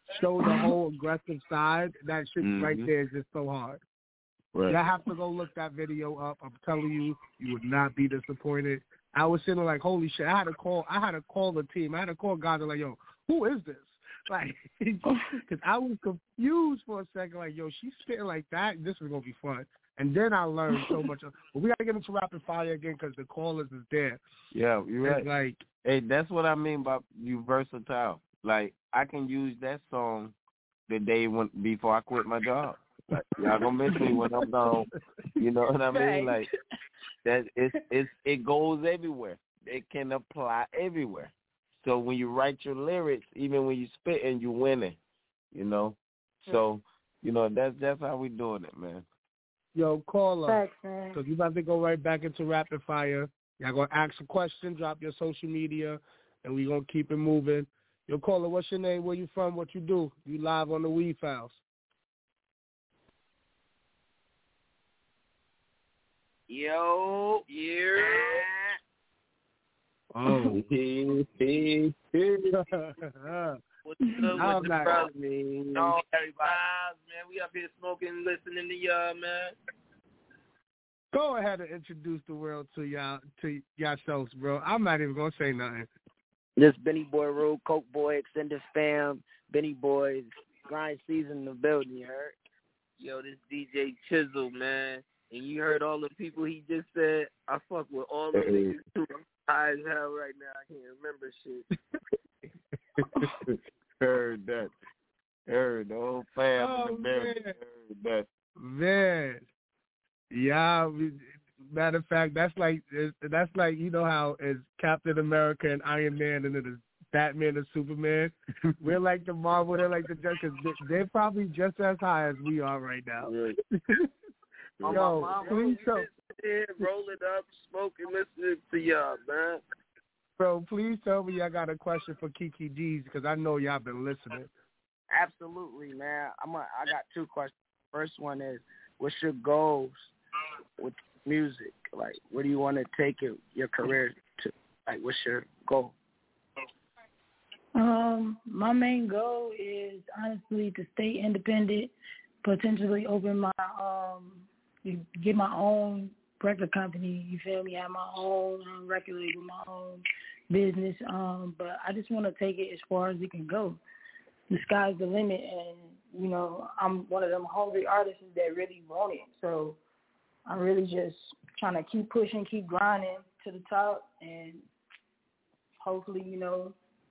show the whole aggressive side, that shit Mhm. right there is just so hard. Right. Y'all have to go look that video up. I'm telling you, you would not be disappointed. I was sitting like, holy shit! I had to call. I had to call the team. I had to call guys. Like, yo, who is this? Like, because I was confused for a second. Like, yo, she's spitting like that. This is gonna be fun. And then I learned so much. But we gotta get into rapid fire again because the callers is there. Yeah, you're right. It's like, hey, that's what I mean by you versatile. Like, I can use that song the day when before I quit my job. Like, y'all gonna miss me when I'm gone. You know what I mean? Right. Like, that it's it's it goes everywhere. It can apply everywhere. So when you write your lyrics, even when you spitting, you winning. You know. So you know that's that's how we doing it, man. yo, caller. Facts, man. So you about to go right back into rapid fire. Y'all gonna ask a question, drop your social media, and we gonna keep it moving. Yo, caller, what's your name? Where you from? What you do? You live on the Weed Files. Yo, yeah. Oh. What's up I'm with the not- brothers? No, everybody, man. We up here smoking, listening to y'all, man. Go ahead and introduce the world to y'all to yourselves, bro. I'm not even gonna say nothing. This Benny Boy Road, Coke Boy, Extended Fam, Benny Boys, grind season in the building, you heard? Yo, this D J Chisel, man. And you heard all the people he just said. I fuck with all the niggas too. I'm high as hell right now. I can't remember shit. Heard that. Heard the whole fam Oh, in the building. man. Heard that. Man, yeah. we- Matter of fact, that's like that's like you know how it's Captain America and Iron Man, and then it's Batman and Superman. We're like the Marvel, they're like the Justice. They're probably just as high as we are right now. Right. On Yo, my mama, please we tell, just here, roll it up, smoking, listening to y'all, man. bro, please tell me y'all got a question for Kiki G's because I know y'all been listening. Absolutely, man. I'm a, I got two questions. First one is, what's your goals with music? Like, where do you want to take it, your career to? Like, what's your goal? Um, my main goal is honestly to stay independent, potentially open my um, get my own record company. You feel me? Have my own um, record label, my own business. Um, but I just want to take it as far as it can go. The sky's the limit, and you know I'm one of them hungry artists that really want it. So I'm really just trying to keep pushing, keep grinding to the top, and hopefully, you know,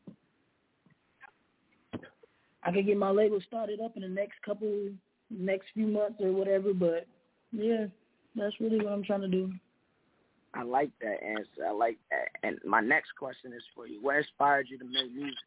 I can get my label started up in the next couple, next few months or whatever. But yeah, that's really what I'm trying to do. I like that answer. I like that. And my next question is for you. What inspired you to make music?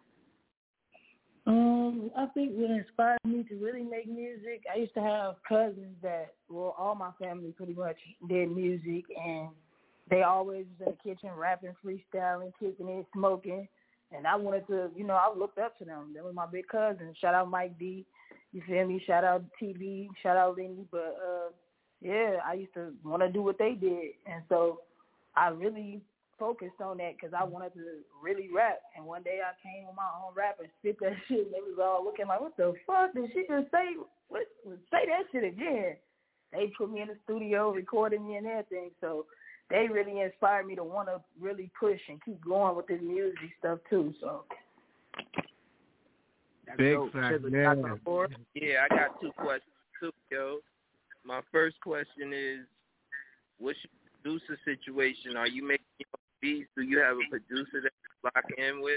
Um, I think what inspired me to really make music, I used to have cousins that, well, all my family pretty much did music, and they always was in the kitchen rapping, freestyling, kicking it, smoking, and I wanted to, you know, I looked up to them. They were my big cousins. Shout out Mike D, you feel me? Shout out T B, shout out Lindy, but, uh, yeah, I used to want to do what they did, and so I really focused on that because I wanted to really rap. And one day I came with my own rap and spit that shit, and they was all looking like, what the fuck did she just say? What, say that shit again. They put me in the studio, recorded me and everything. So they really inspired me to want to really push and keep going with this music stuff too. So Big dope. fact, Chisel, man. got some for us? Yeah, I got two questions too, yo. My first question is, what's your producer situation? Are you making your own beats? Do you have a producer that you lock in with?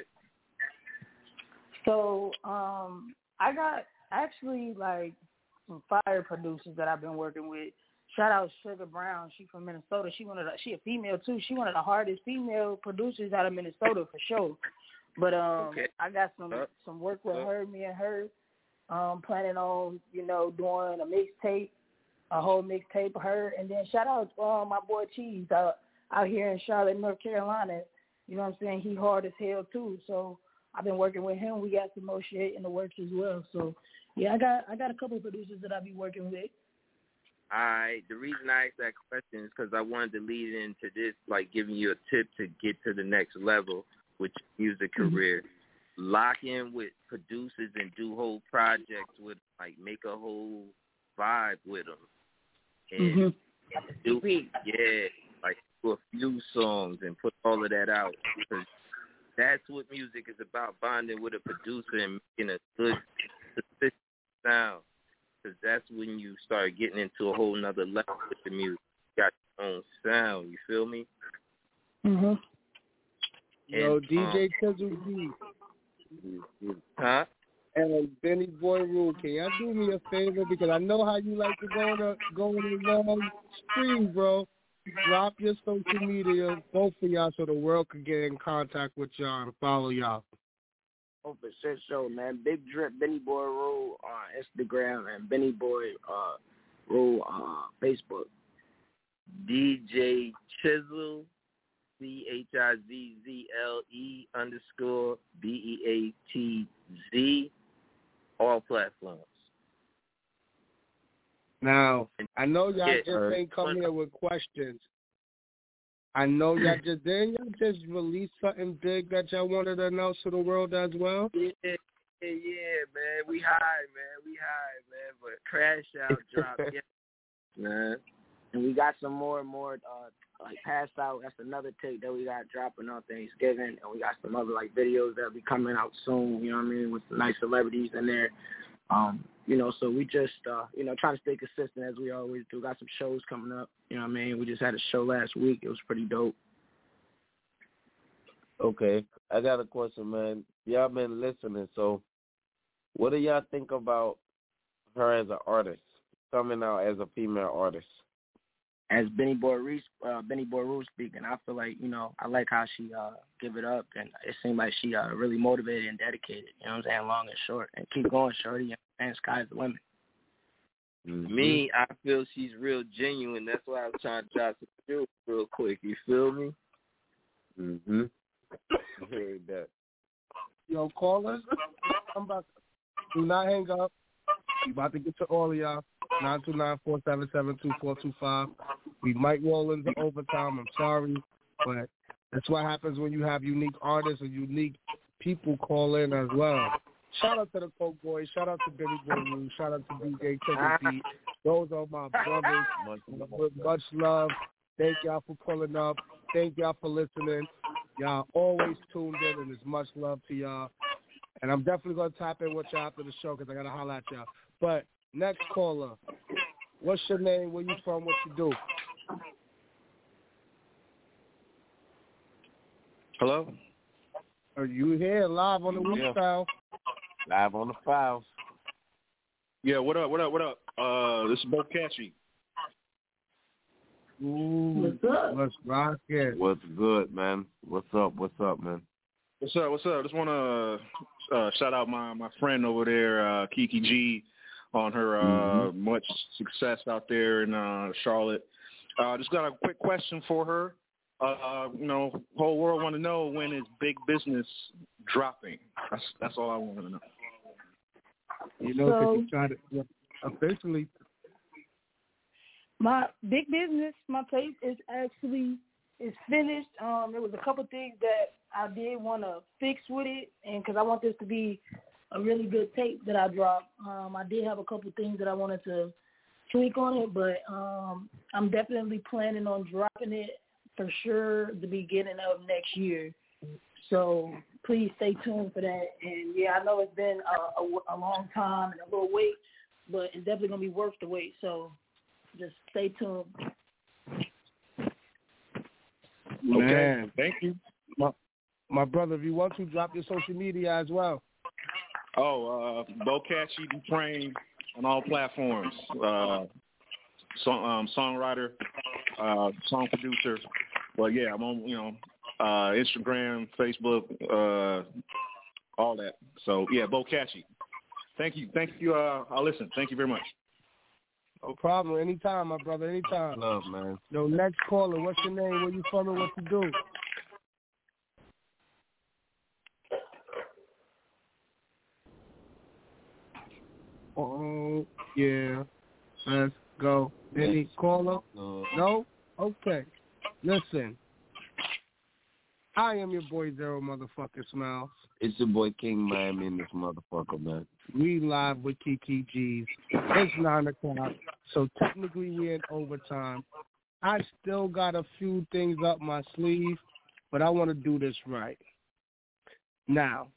So, um, I got actually like some fire producers that I've been working with. Shout out Sugar Brown. She from Minnesota. She one of the, she a female too. She one of the hardest female producers out of Minnesota for sure. But um, Okay. I got some Uh, some work with uh. her, me and her. Um, planning on you know doing a mixtape, a whole mixtape of her, and then shout out uh, my boy Cheese out out here in Charlotte, North Carolina. You know what I'm saying? He hard as hell too. So I've been working with him. We got some more shit in the works as well. So yeah, I got I got a couple of producers that I be working with. All right. The reason I asked that question is because I wanted to lead into this, like giving you a tip to get to the next level with your music career. lock in with producers and do whole projects with, like, make a whole vibe with them. And mm-hmm. do, yeah, like, do a few songs and put all of that out. Because that's what music is about, bonding with a producer and making a good, consistent sound. Because that's when you start getting into a whole nother level with the music. You got your own sound, you feel me? Mm-hmm. Yo, And, D J um, Tizzle D. Huh? And Benny Boy Rule, can y'all do me a favor? Because I know how you like to go on a, go on a long stream, bro. Drop your social media, both of y'all, so the world could get in contact with y'all and follow y'all. Oh, for sure, show, man. Big Drip, Benny Boy Rule on Instagram, and Benny Boy uh, Rule on uh, Facebook. D J Chisel, C H I Z Z L E underscore B E A T Z, all platforms. Now, I know y'all Yeah, just uh, ain't come here with questions. I know y'all just, didn't y'all just release something big that y'all wanted to announce to the world as well? Yeah, yeah, yeah, man. We high, man. We high, man. But Crash Out dropped, yeah, man. And we got some more and more, uh, like, Pass Out. That's another tape that we got dropping on Thanksgiving. And we got some other, like, videos that'll be coming out soon, you know what I mean, with some nice celebrities in there. Um, you know, so we just, uh, you know, trying to stay consistent as we always do. Got some shows coming up, you know what I mean? We just had a show last week. It was pretty dope. Okay. I got a question, man. Y'all been listening, so what do y'all think about her as an artist, coming out as a female artist? As Benny Boy Reese, uh, Benny Boy Rule speaking, I feel like, you know, I like how she uh, give it up, and it seemed like she uh, really motivated and dedicated, you know what I'm saying, long and short. And keep going, shorty, and sky's the limit. Mm-hmm. Me, I feel she's real genuine. That's why I was trying to drop some real, real quick. You feel me? Mm-hmm. I heard that. Yo, callers, I'm about to, do not hang up. We about to get to all of y'all. nine two nine, four seven seven, two four two five. We might roll into overtime. I'm sorry, but that's what happens when you have unique artists and unique people call in as well. Shout out to the Coke Boys. Shout out to Billy Boy. Shout out to D J Timothy. Those are my brothers. Much, with much love. Thank y'all for pulling up. Thank y'all for listening. Y'all always tuned in, and there's much love to y'all. And I'm definitely going to tap in with y'all after the show because I got to holler at y'all. But next caller, what's your name, where you from, what you do? Hello? Are you here live on the Week Yeah. Style? Live on the files. Yeah, what up, what up, what up? Uh, this is Bo Catchy. Ooh, what's up? Let's rock it. What's good, man? What's up? What's up, man? What's up, what's up? Just want to uh, shout out my, my friend over there, uh, Kiki G, on her uh, mm-hmm. much success out there in uh, Charlotte. Uh, just got a quick question for her. Uh, you know, whole world want to know, when is Big Business dropping? That's that's all I want to know. You know, So- because you tried it yeah, officially. My Big Business, my tape is actually is finished. Um, there was a couple things that I did want to fix with it, and because I want this to be a really good tape that I dropped. Um, I did have a couple things that I wanted to tweak on it, but um, I'm definitely planning on dropping it for sure the beginning of next year. So please stay tuned for that. And yeah, I know it's been a, a, a long time and a little wait, but it's definitely gonna be worth the wait. So just stay tuned. Man, okay. Thank you. My, my brother, if you want to, drop your social media as well. Oh, uh, Bo Catchy Dufresne on all platforms. Uh, song, um, songwriter, uh, song producer. Well, yeah, I'm on, you know, uh, Instagram, Facebook, uh, all that. So, yeah, Bo Catchy. Thank you. Thank you. Uh, I'll listen. Thank you very much. No problem. Anytime, my brother. Anytime. Love, man. Yo, next caller, what's your name? Where you from and what you do? Oh, yeah. Let's go. Any caller? Uh, No? Okay. Listen. I am your boy Zero Motherfucking Smiles. It's your boy King Miami in this motherfucker, man. We live with Kiki G's. It's nine o'clock, so technically we're in overtime. I still got a few things up my sleeve, but I want to do this right. Now,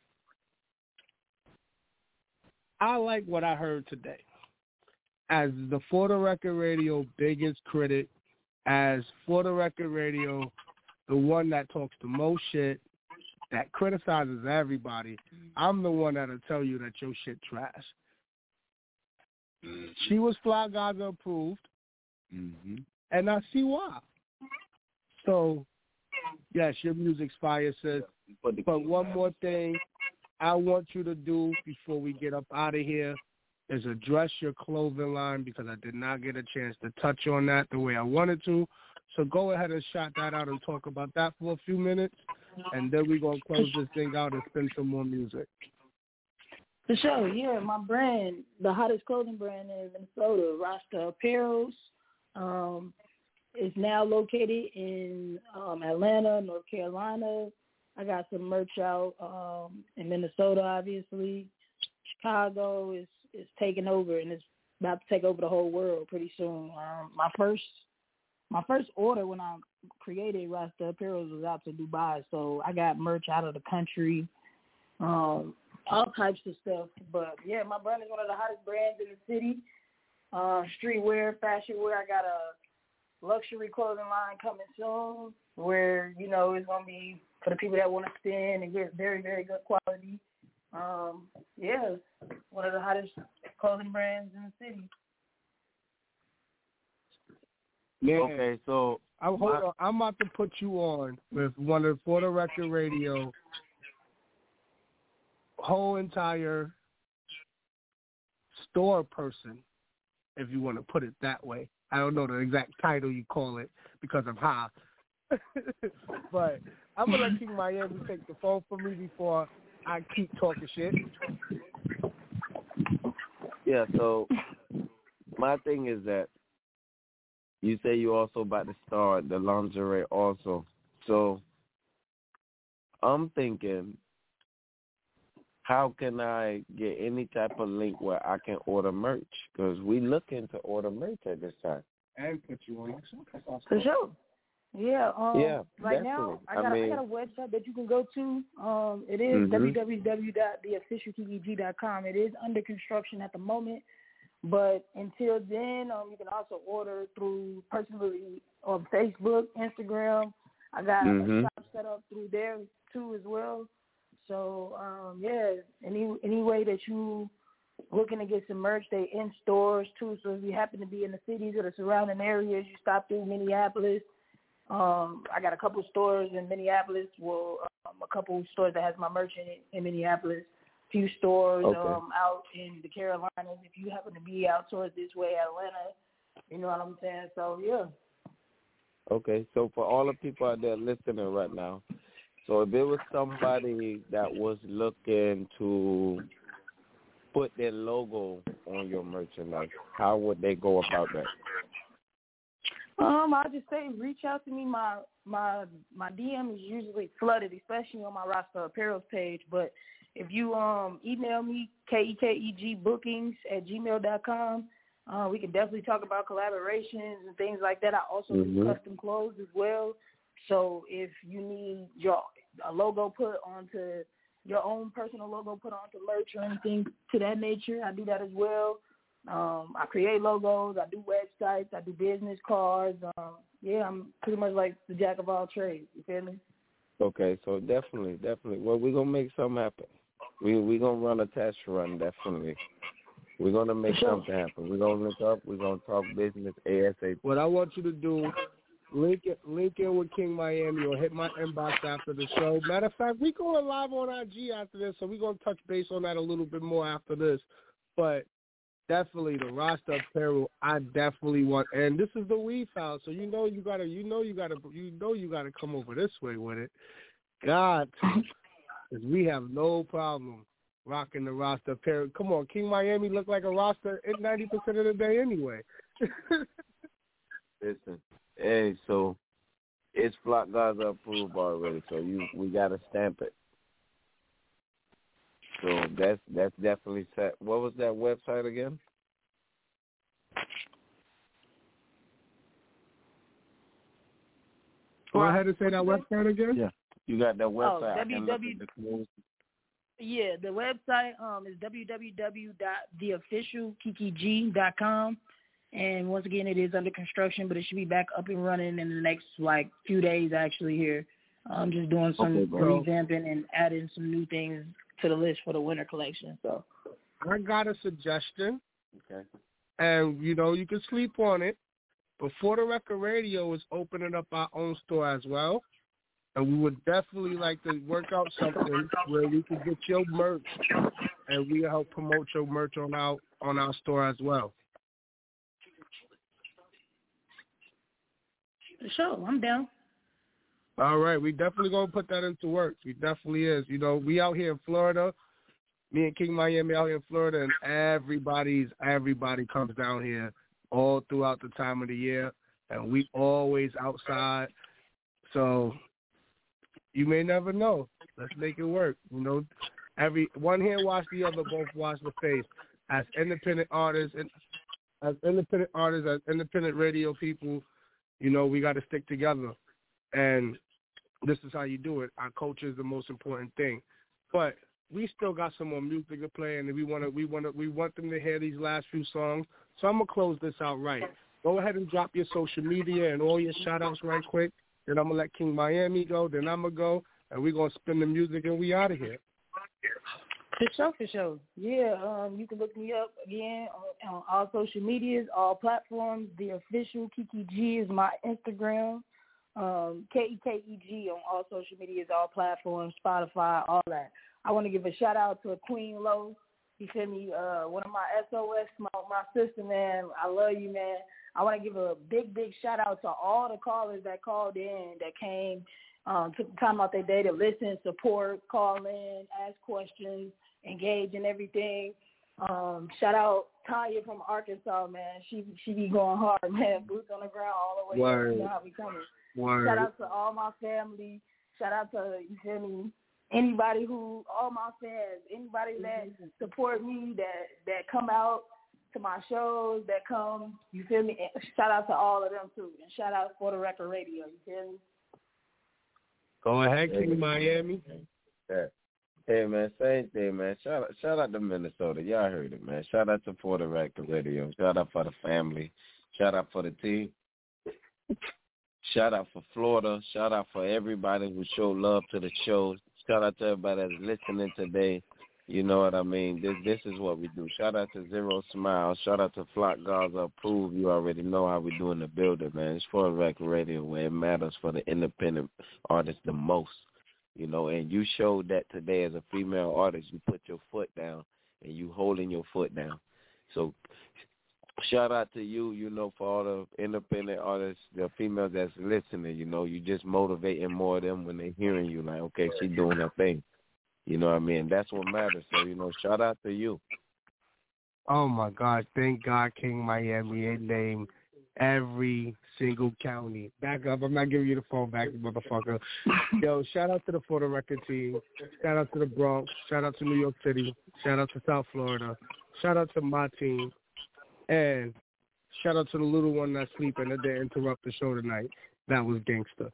I like what I heard today. As the For the Record Radio biggest critic, as For the Record Radio, the one that talks the most shit, that criticizes everybody, I'm the one that'll tell you that your shit trash. Mm-hmm. She was Fly Gaza approved, mm-hmm. and I see why. So, yes, your music's fire, sis. But one more thing I want you to do before we get up out of here is address your clothing line, because I did not get a chance to touch on that the way I wanted to. So go ahead and shout that out and talk about that for a few minutes, and then we're going to close this thing out and spin some more music. For sure, yeah. My brand, the hottest clothing brand in Minnesota, Rasta Apparels, um, is now located in um, Atlanta, North Carolina. I got some merch out um, in Minnesota, obviously. Chicago is, is taking over, and it's about to take over the whole world pretty soon. Um, my first my first order when I created Rasta Apparels was out to Dubai, so I got merch out of the country, um, all types of stuff. But, yeah, my brand is one of the hottest brands in the city. Uh, streetwear, fashion wear. I got a luxury clothing line coming soon where, you know, it's going to be for the people that want to spend and get very, very good quality. Um, yeah, one of the hottest clothing brands in the city. Man, okay, so I, hold on. I'm about to put you on with one of For the Record Radio whole entire store person, if you want to put it that way. I don't know the exact title you call it because of how. But I'm going to let King Miami take the phone for me before I keep talking shit. Yeah, so my thing is that you say you also about to start the lingerie also. So I'm thinking, how can I get any type of link where I can order merch? Because we looking to order merch at this time. And put you on. For sure. Yeah. Um, yeah. Right now, I got, I, mean, I got a website that you can go to. Um, it is mm-hmm. w w w dot the official kiki g dot com. It is under construction at the moment. But until then, um, you can also order through personally on Facebook, Instagram. I got mm-hmm. a shop set up through there too as well. So um, yeah, any any way that you looking to get some merch, they in stores too. So if you happen to be in the cities or the surrounding areas, you stop through Minneapolis. Um, I got a couple stores in Minneapolis. Well, um, a couple stores that has my merch in it in Minneapolis. Few stores okay. um, out in the Carolinas. If you happen to be out towards this way, Atlanta, you know what I'm saying? So, yeah. Okay, so for all the people out there listening right now, so if there was somebody that was looking to put their logo on your merchandise, how would they go about that? Um, I'll just say reach out to me. My my my D M is usually flooded, especially on my Rasta Apparels page, but if you um email me, K E K E G bookings at gmail dot com, uh, we can definitely talk about collaborations and things like that. I also mm-hmm. do custom clothes as well. So if you need your a logo put onto your own personal logo put onto merch or anything to that nature, I do that as well. Um, I create logos. I do websites. I do business cards. Um, yeah, I'm pretty much like the jack of all trades. You feel me? Okay, so definitely, definitely. Well, we're going to make something happen. We we gonna run a test run, definitely. We're gonna make sure. something happen. We're gonna link up. We're gonna talk business ASAP. What I want you to do, link it, link in with King Miami or hit my inbox after the show. Matter of fact, we going live on I G after this, so we're gonna touch base on that a little bit more after this. But definitely the Rasta Apparel, I definitely want. And this is the Weave House, so you know you gotta, you know you gotta, you know you gotta come over this way with it. God. Because we have no problem rocking the Rasta Apparel. Come on, King Miami look like a Rasta ninety percent of the day anyway. Listen, hey, so it's Flock Gaza approved already, so you we gotta stamp it. So that's that's definitely set. What was that website again? Go ahead and say that website again. Yeah, you got that website. Oh, I can look at the clothes. Yeah, the website um, is w w w dot the official kiki g dot com. And once again, it is under construction, but it should be back up and running in the next, like, few days, actually, here. I'm just doing some Okay, bro. revamping and adding some new things to the list for the winter collection. So I got a suggestion. Okay. And, you know, you can sleep on it. Before the Record Radio is opening up our own store as well. And we would definitely like to work out something where we can get your merch and we help promote your merch on our, on our store as well. for sure, I'm down. All right, we definitely gonna put that into work. We definitely is. You know, we out here in Florida. Me and King Miami out here in Florida, and everybody's everybody comes down here all throughout the time of the year, and we always outside. So you may never know. Let's make it work. You know, every one hand wash the other, both wash the face. As independent artists, and as independent artists, as independent radio people, you know, we got to stick together. And this is how you do it. Our culture is the most important thing. But we still got some more music to play, and we want to, we want to, we want them to hear these last few songs. So I'm gonna close this out right. Go ahead and drop your social media and all your shout outs right quick. Then I'm gonna let King Miami go. Then I'm gonna go, and we're gonna spin the music, and we out of here. For sure, for sure. Yeah, um, you can look me up again on, on all social medias, all platforms. The official Kiki G is my Instagram. Um, K E K E G on all social medias, all platforms, Spotify, all that. I want to give a shout out to Queen Low. You feel me? Uh, one of my S O S, my, my sister, man. I love you, man. I want to give a big, big shout out to all the callers that called in, that came, um, took the time out their day to listen, support, call in, ask questions, engage in everything. Um, shout out Tanya from Arkansas, man. She she be going hard, man. Boots on the ground all the way. Word. You know how we coming. Word. Shout out to all my family. Shout out to, you feel me, anybody who, all my fans, anybody that support me, that, that come out to my shows, that come, you feel me? Shout out to all of them, too. And shout out for the Record Radio, you feel me? Go ahead, King Miami. Yeah. Hey, man, same thing, man. Shout out, shout out to Minnesota. Y'all heard it, man. Shout out to For the Record Radio. Shout out for the family. Shout out for the team. Shout out for Florida. Shout out for everybody who showed love to the show. Shout out to everybody that's listening today. You know what I mean? This this is what we do. Shout out to Zero Smile. Shout out to Flock Gaza Approved. You already know how we do in the building, man. It's For the Record Radio, where it matters for the independent artists the most. You know, and you showed that today as a female artist. You put your foot down, and you holding your foot down. So shout out to you, you know, for all the independent artists, the females that's listening. You know, you just motivating more of them when they're hearing you, like, okay, she doing her thing. You know what I mean? That's what matters. So, you know, shout out to you. Oh, my God. Thank God King Miami ain't named every single county. Back up. I'm not giving you the phone back, motherfucker. Yo, shout out to the For the Record team. Shout out to the Bronx. Shout out to New York City. Shout out to South Florida. Shout out to my team. And shout out to the little one that's sleeping that didn't interrupt the show tonight. That was gangster.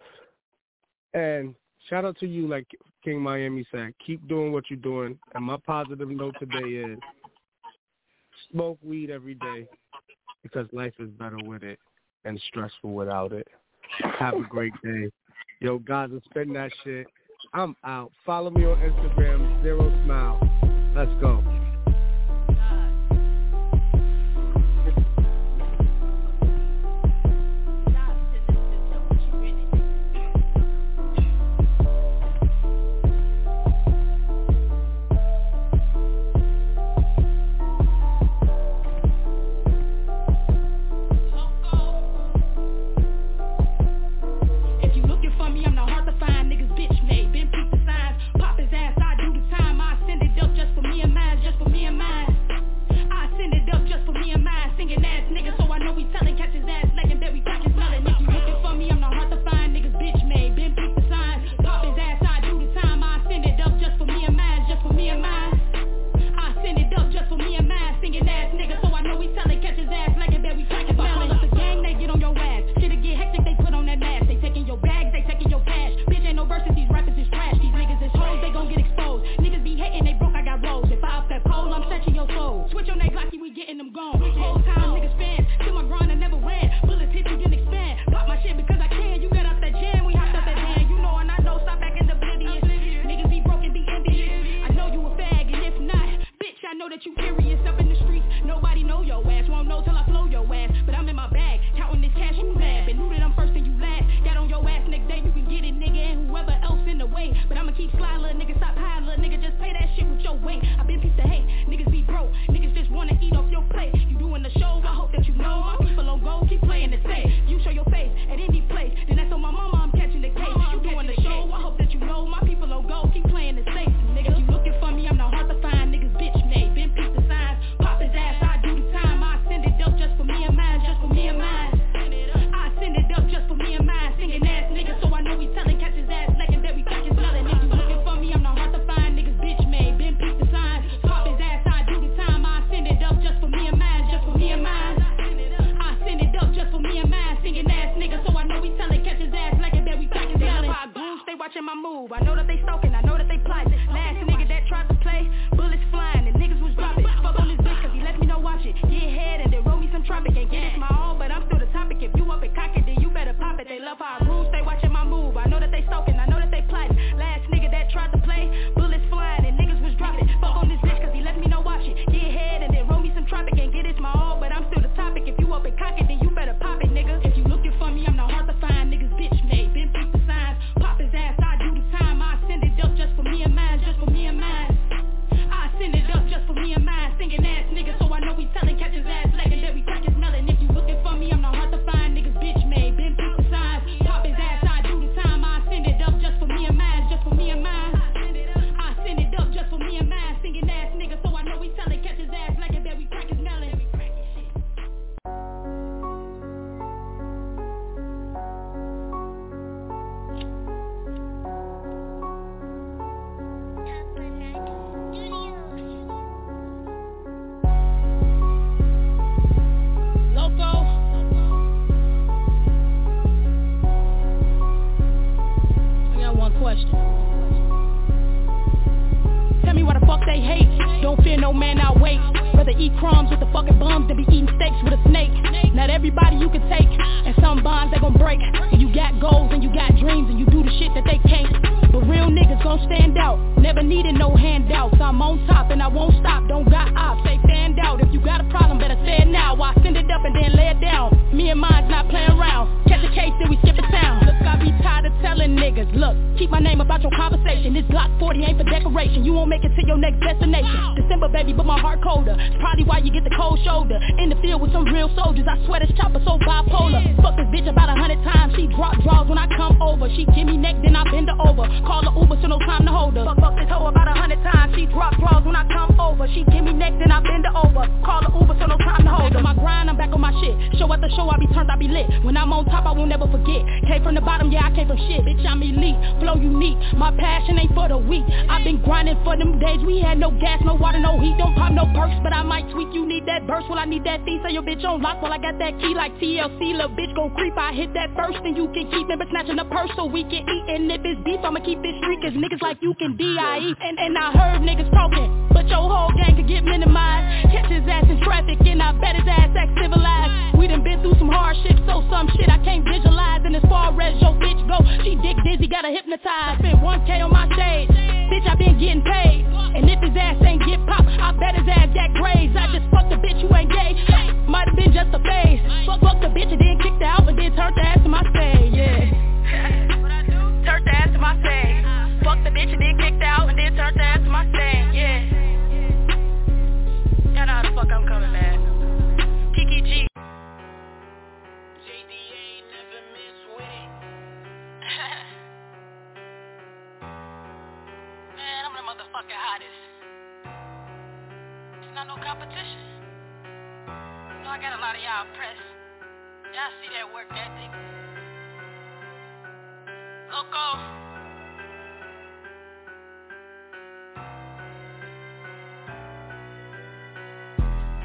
And shout out to you, like King Miami said. Keep doing what you're doing. And my positive note today is smoke weed every day because life is better with it and stressful without it. Have a great day. Yo, guys, spend that shit. I'm out. Follow me on Instagram, Zero Smile. Let's go. Pop his ass, I do the time. I send it up just for me and mine. Just singing ass nigga. So I know we selling, catch his ass like a bed, we cracking smelling. Call us a gang, they get on your ass. Shit'll get hectic, they put on that mask. They taking your bags, they taking your cash. Bitch ain't no verses, these rappers is trash. These niggas is hoes, they gon' get exposed. Niggas be hating, they broke, I got rolls. If I up that pole, I'm touching your soul. Switch on that Glocky, we getting them gone. Whole time niggas fans, till my grind I never ran. Bullets hit you, then expand. Pop my shit because I can. You got up that jam, we hopped up that van. You know and I know, stop acting oblivious. Niggas be broken, be envious. I know you a fag, and if not, bitch, I know that you curious. Up in the streets, nobody know your ass. Won't know till I flow your ass. But I'm in my bag, counting this cash, you mad. But knew that I'm first and you last. Got on your ass next day, you can get it, nigga, and whoever else in the way. But I'ma keep sliding, little nigga, stop high, little nigga, just pay that shit with your weight. I been piece of hate, niggas be broke, niggas just wanna eat off your plate. You doing the show, I hope that you know my people on go, keep playing it safe. You show your face at any place, then that's on my mama, I'm catching the case. You doing the show, I hope that you know my people on go, keep playing it safe. Nigga, if you looking for me, I'm not hard to find, niggas bitch made, been piece of signs, pop his ass, I do the time, I send it up just for me and mine, just for me and mine. I send it up just for me and mine, singing ass nigga, so I know we telling, catch his ass necking, that we cracking smelling. If you looking for me, I'm not hard to find, niggas bitch made, been piece of signs, pop his ass, I do the time, I send it up just for me and mine, just for me and mine. I send it up just for me and mine, singing ass nigga, so I know we telling, catch his ass like that we cracking smelling. I groove, stay watching my move, I know that they stalking, I know that they plotting. Last nigga that tried to play, bullets flying and niggas was dropping. Fuck on this bitch cause he let me know watch it. Get ahead and then roll me some tropic and get it my all, but I'm still the topic. If you up and cock it, then you better pop it. They love how I groove, stay watching my move, I know that they stalking, I know that they plotting. Last nigga that tried to play, bullets flying and niggas was dropping. Fuck on this bitch cause he let me know watch it. Get ahead and then roll me some tropic and get it my all, but I'm still the topic. If you up and cock it, then you better pop it, nigga. If you looking for me, I'm not hard to find, niggas bitch made, been people signs, pop his ass, I do the time, I send it up just for me and mine, just for me and mine. I send it up just for me and mine, singing ass nigga, so I know we telling, catch his ass legendary, crack his melon. If you looking for me, I'm not hard to find, niggas bitch made, been people signs, pop his ass, I do the time, I send it up just for me and mine, just for me and mine. I send it up just for me and mine, singing ass nigga, so I know we telling, catch his ass legendary, crack his melon. Question. Tell me why the fuck they hate. Don't fear no man, I'll wait. Rather eat crumbs with the fucking bums than be eating steaks with a snake. Not everybody you can take, and some bonds they gon' break. And you got goals and you got dreams and you do the shit that they can't. But real niggas gon' stand out. Never needed no handouts. I'm on top and I won't stop. Don't got ops, say stand out. If you got a problem, better say it now. Why send it up and then lay it down? Me and mine's not playing around. Catch a case, then we skip it town. Look, I be tired of telling niggas, look, keep my name about your conversation. This Glock forty ain't for decoration. You won't make it to your next destination. December, baby, but my heart colder. It's probably why you get the cold shoulder. In the field with some real soldiers. I swear this chopper so bipolar. Fuck this bitch about a hundred times. She drop draws when I come over. She give me neck, then I bend her over. Call her Uber, so no time to hold her. Fuck, fuck this hoe about a hundred times. She drop draws when I come over. She give me neck, then I bend her over. Call her Uber, so no time to hold her. My grind, I'm back on my shit. Show at the show, I be turned, I be lit. When I'm on top, I won't never forget. Came from the bottom, yeah, I came from shit. Bitch, I'm elite, flow unique. My passion ain't for the weak. I've been grinding for them days. We had no gas, no water, no heat. Don't pop no perks, but I might tweak. You need that burst, well I need that fee. So your bitch on lock, well I got that key like T L C. Little bitch gon' creep, I hit that first, then you can keep it, but snatching the purse so we can eat. And if it's beef, I'ma keep it street, cause niggas like you can D I E. And, and I heard niggas talking, but your whole gang could get minimized. Catch his ass in traffic, and I bet his ass act civilized. We done been through some hardships, so some shit I can't visualize. And as far as your bitch go, she dick dizzy, gotta hypnotize. Spent one K on my stage, bitch I been getting paid. And if his ass ain't get popped, I bet his ass got grades. I just fucked the bitch who ain't gay, might have been just a phase. Fuck, fuck the bitch and then kicked her out, and then turned the ass to my stage, yeah. Turned the ass to my stage. Fuck the bitch and then kicked her out, and then turned the ass to my stage, yeah. Y'all know how the fuck I'm coming, man. Kiki G. Man, I'm the motherfucking hottest. It's not no competition. You know I got a lot of y'all press. Y'all see that work ethic. Loco.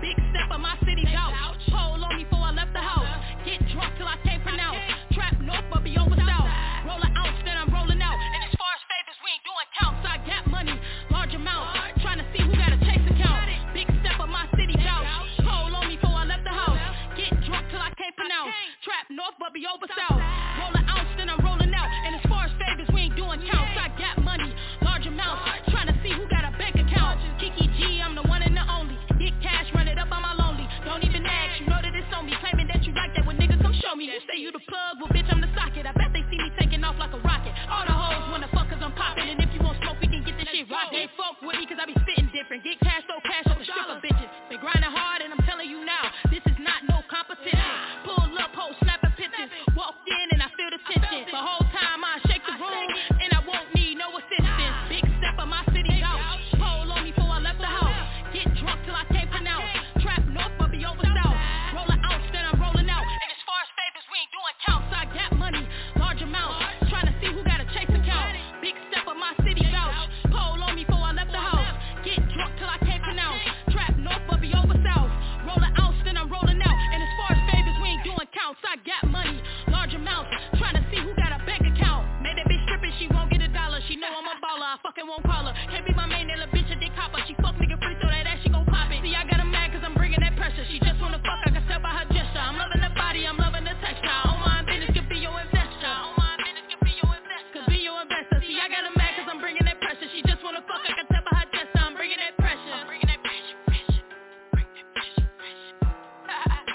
Big step of my city out. Pole on me before I left the house. Get drunk till I can't pronounce. Trap north but be over south. Roll an ounce then I'm rolling out. And as far as favors we ain't doing counts. I got money, large amounts. Trying to see who got a chase account. Big step of my city out. Pole on me before I left the house. Get drunk till I can't pronounce. Trap north but be over south. Roll an ounce then I'm rolling out. And as far as favors we ain't doing counts. I got money, large amounts. Trying to see who got a bank account. Kiki G, I'm the one and the only. Get cash, run it up on my lonely. Don't even ask, you know that it's on me. Claiming that you like that when niggas come show me. You say you the plug, well bitch I'm the socket. I bet they see me taking off like a rocket. All the hoes wanna fuck cause I'm popping. And if you want smoke, we can get this shit rockin'. They fuck with me cause I be spitting different. Get cash, so cash off the stripper bitches. Been grinding hard and I'm telling you now, this is not no competition. Pull up, ho, snapping pictures. Walked in and I feel the tension. The whole time I shake the room and I won't need no assistance. Big step of my city out. Pole on me before I left the house. Get drunk till I can't pronounce. Trap north but be over south. Roll an ounce then I'm rolling out. And as far as favors we ain't doing counts. I got money, large amounts. Trying to see who got a chase account. Big step of my city out. Pole on me before I left the house. Get drunk till I can't pronounce. Trap north but be over south. Roll an ounce then I'm rolling out. And as far as favors we ain't doing counts. I got money, large amounts. Trying to see who got a bank account. Made that bitch stripping, she won't get a dollar. She know I'm a baller, I fucking won't call her. Can't be my main, that little bitch a dick copper. She fuck nigga free, so that ass she gon' pop it. See I got her mad cause I'm bringing that pressure. She just wanna fuck, I can tell by her gesture. I'm loving the body, I'm loving the texture. All my business could be your investor. All my business could be your investor. Could be your investor. See I got her mad cause I'm bringing that pressure. She just wanna fuck, I can tell by her gesture. I'm bringing that pressure. I'm bringing that pressure, pressure. Bring that pressure, pressure.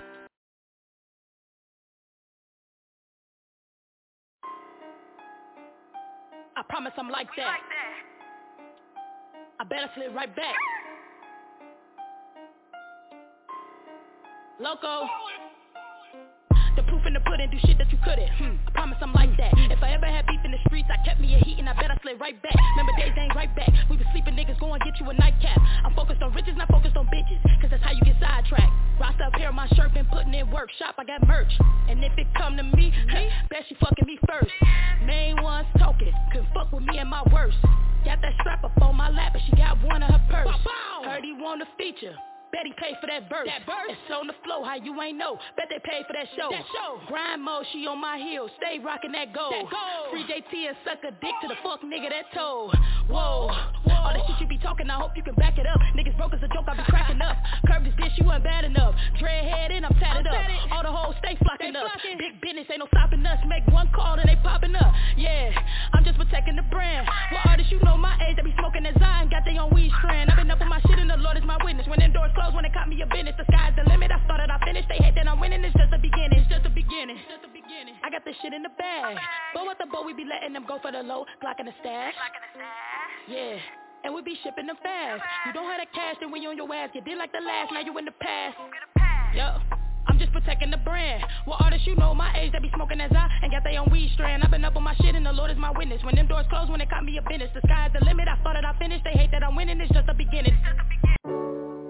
I promise I'm like that. I better slip right back. Loco. The proof in the pudding, do shit that you couldn't. Hmm, I promise I'm like that. If I ever had beef in the streets, I kept me a heat and I bet I slid right back. Remember days ain't right back. We was sleeping niggas, go and get you a nightcap. I'm focused on riches, not focused on bitches. Cause that's how you get sidetracked. Roster up here, my shirt, been putting in work. Shop, I got merch. And if it come to me, bet she fucking me first. Main ones talking, couldn't fuck with me and my worst. Got that strap up on my lap, but she got one of her purse. Heard he want a feature. Bet he paid for that verse. That verse. It's on the flow, how you ain't know. Bet they paid for that show. That show. Grind mode, she on my heels. Stay rocking that gold. That gold. Free J T and suck a dick to the fuck nigga that told. Whoa. Whoa. All that shit you be talking, I hope you can back it up. Niggas broke as a joke, I be cracking up. Curve this bitch, you wasn't bad enough. Dreadhead and I'm tatted up. Tatted. All the hoes stay flocking up. Flocking. Big business, ain't no stopping us. Make one call and they popping up. Yeah, I'm just protecting the brand. What artists you know my age, they be smoking that Zion. Got they on weed strand. I been up on my shit and the Lord is my witness. When them doors close, when they caught me a business, the sky's the limit. I started, I finished. They hate that I'm winning. It's just the beginning. It's just the beginning. It's just the beginning. I got this shit in the bag. But with the bow, we be letting them go for the low. Glock in the stash. Yeah. And we be shipping them fast. You don't have the cash, then when you on your ass, you did like the last. Now you in the past. Yup. I'm just protecting the brand. What artists you know my age, they be smoking as I and got they own weed strand. I've been up on my shit and the Lord is my witness. When them doors close, when they caught me a business, the sky's the limit. I started, I finished. They hate that I'm winning. It's just the beginning. It's just the beginning.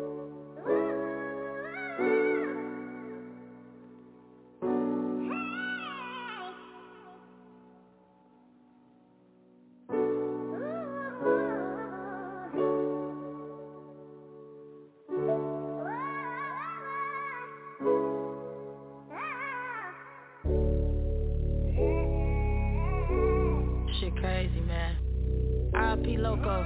Crazy, man. R I P Loco.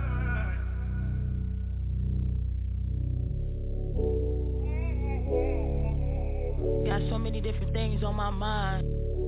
Got so many different things on my mind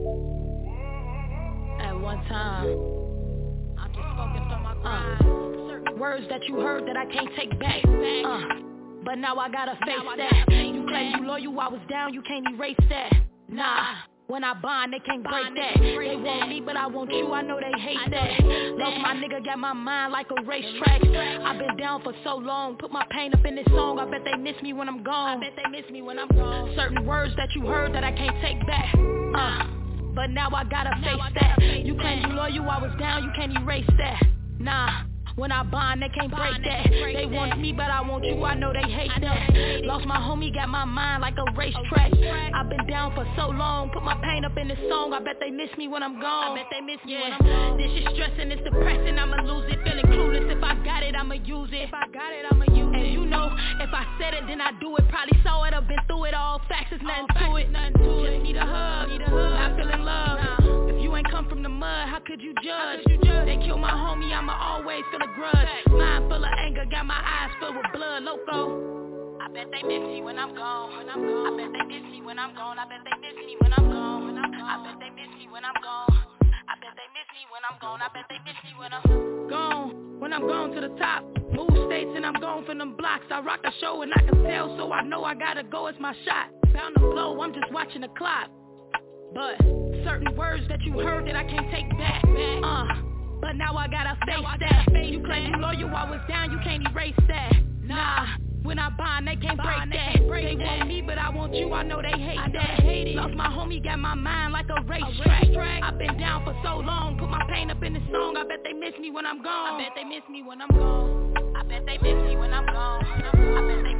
at one time. I'm just focused on my grind. Uh, certain words that you heard that I can't take back. Uh, but now I gotta face that. You claim you loyal, I was down, you can't erase that. Nah. When I bond, they can't break that. They want me, but I want you, I know they hate that. Lost my nigga, got my mind like a racetrack. I've been down for so long, put my pain up in this song. I bet they miss me when I'm gone. I bet they miss me when I'm gone. Certain words that you heard that I can't take back. Uh, but now I gotta face that. You claim you loyal, I was down, you can't erase that. Nah. When I bond, they can't break that. They want me, but I want you, I know they hate that. Lost my homie, got my mind like a racetrack. I've been down for so long, put my pain up in this song. I bet they miss me when I'm gone. I bet they miss me when I'm gone. This is stressing, it's depressing, I'ma lose it. Feeling clueless, if I got it, I'ma use it. If I got it, I'ma use it. And you know, if I said it, then I do it. probably saw it, I've been through it all. Facts is nothing to it. Just need a hug, not feeling love. If you ain't come from the mud, how could you judge? They kill my homie, I'ma always feel a grudge. Mind full of anger, got my eyes filled with blood, loco. I bet they miss me when I'm gone. When I'm gone. I bet they miss me when I'm gone. I bet they miss me when I'm gone. When I'm gone. I bet they miss me when I'm gone. I bet they miss me when I'm gone. I bet they miss me when I'm gone. When I'm gone to the top, move states and I'm gone from them blocks. I rock a show and I can tell, so I know I gotta go. It's my shot. Bound to blow, I'm just watching the clock. But certain words that you heard that I can't take back. Uh, but now I gotta face that. You claim you loyal, I was down, you can't erase that. Nah. When I bond, they can't break that. They want me, but I want you, I know they hate that. Lost my homie, got my mind like a racetrack. I've been down for so long, put my pain up in this song. I bet they miss me when I'm gone. I bet they miss me when I'm gone. I bet they miss me when I'm gone. I bet they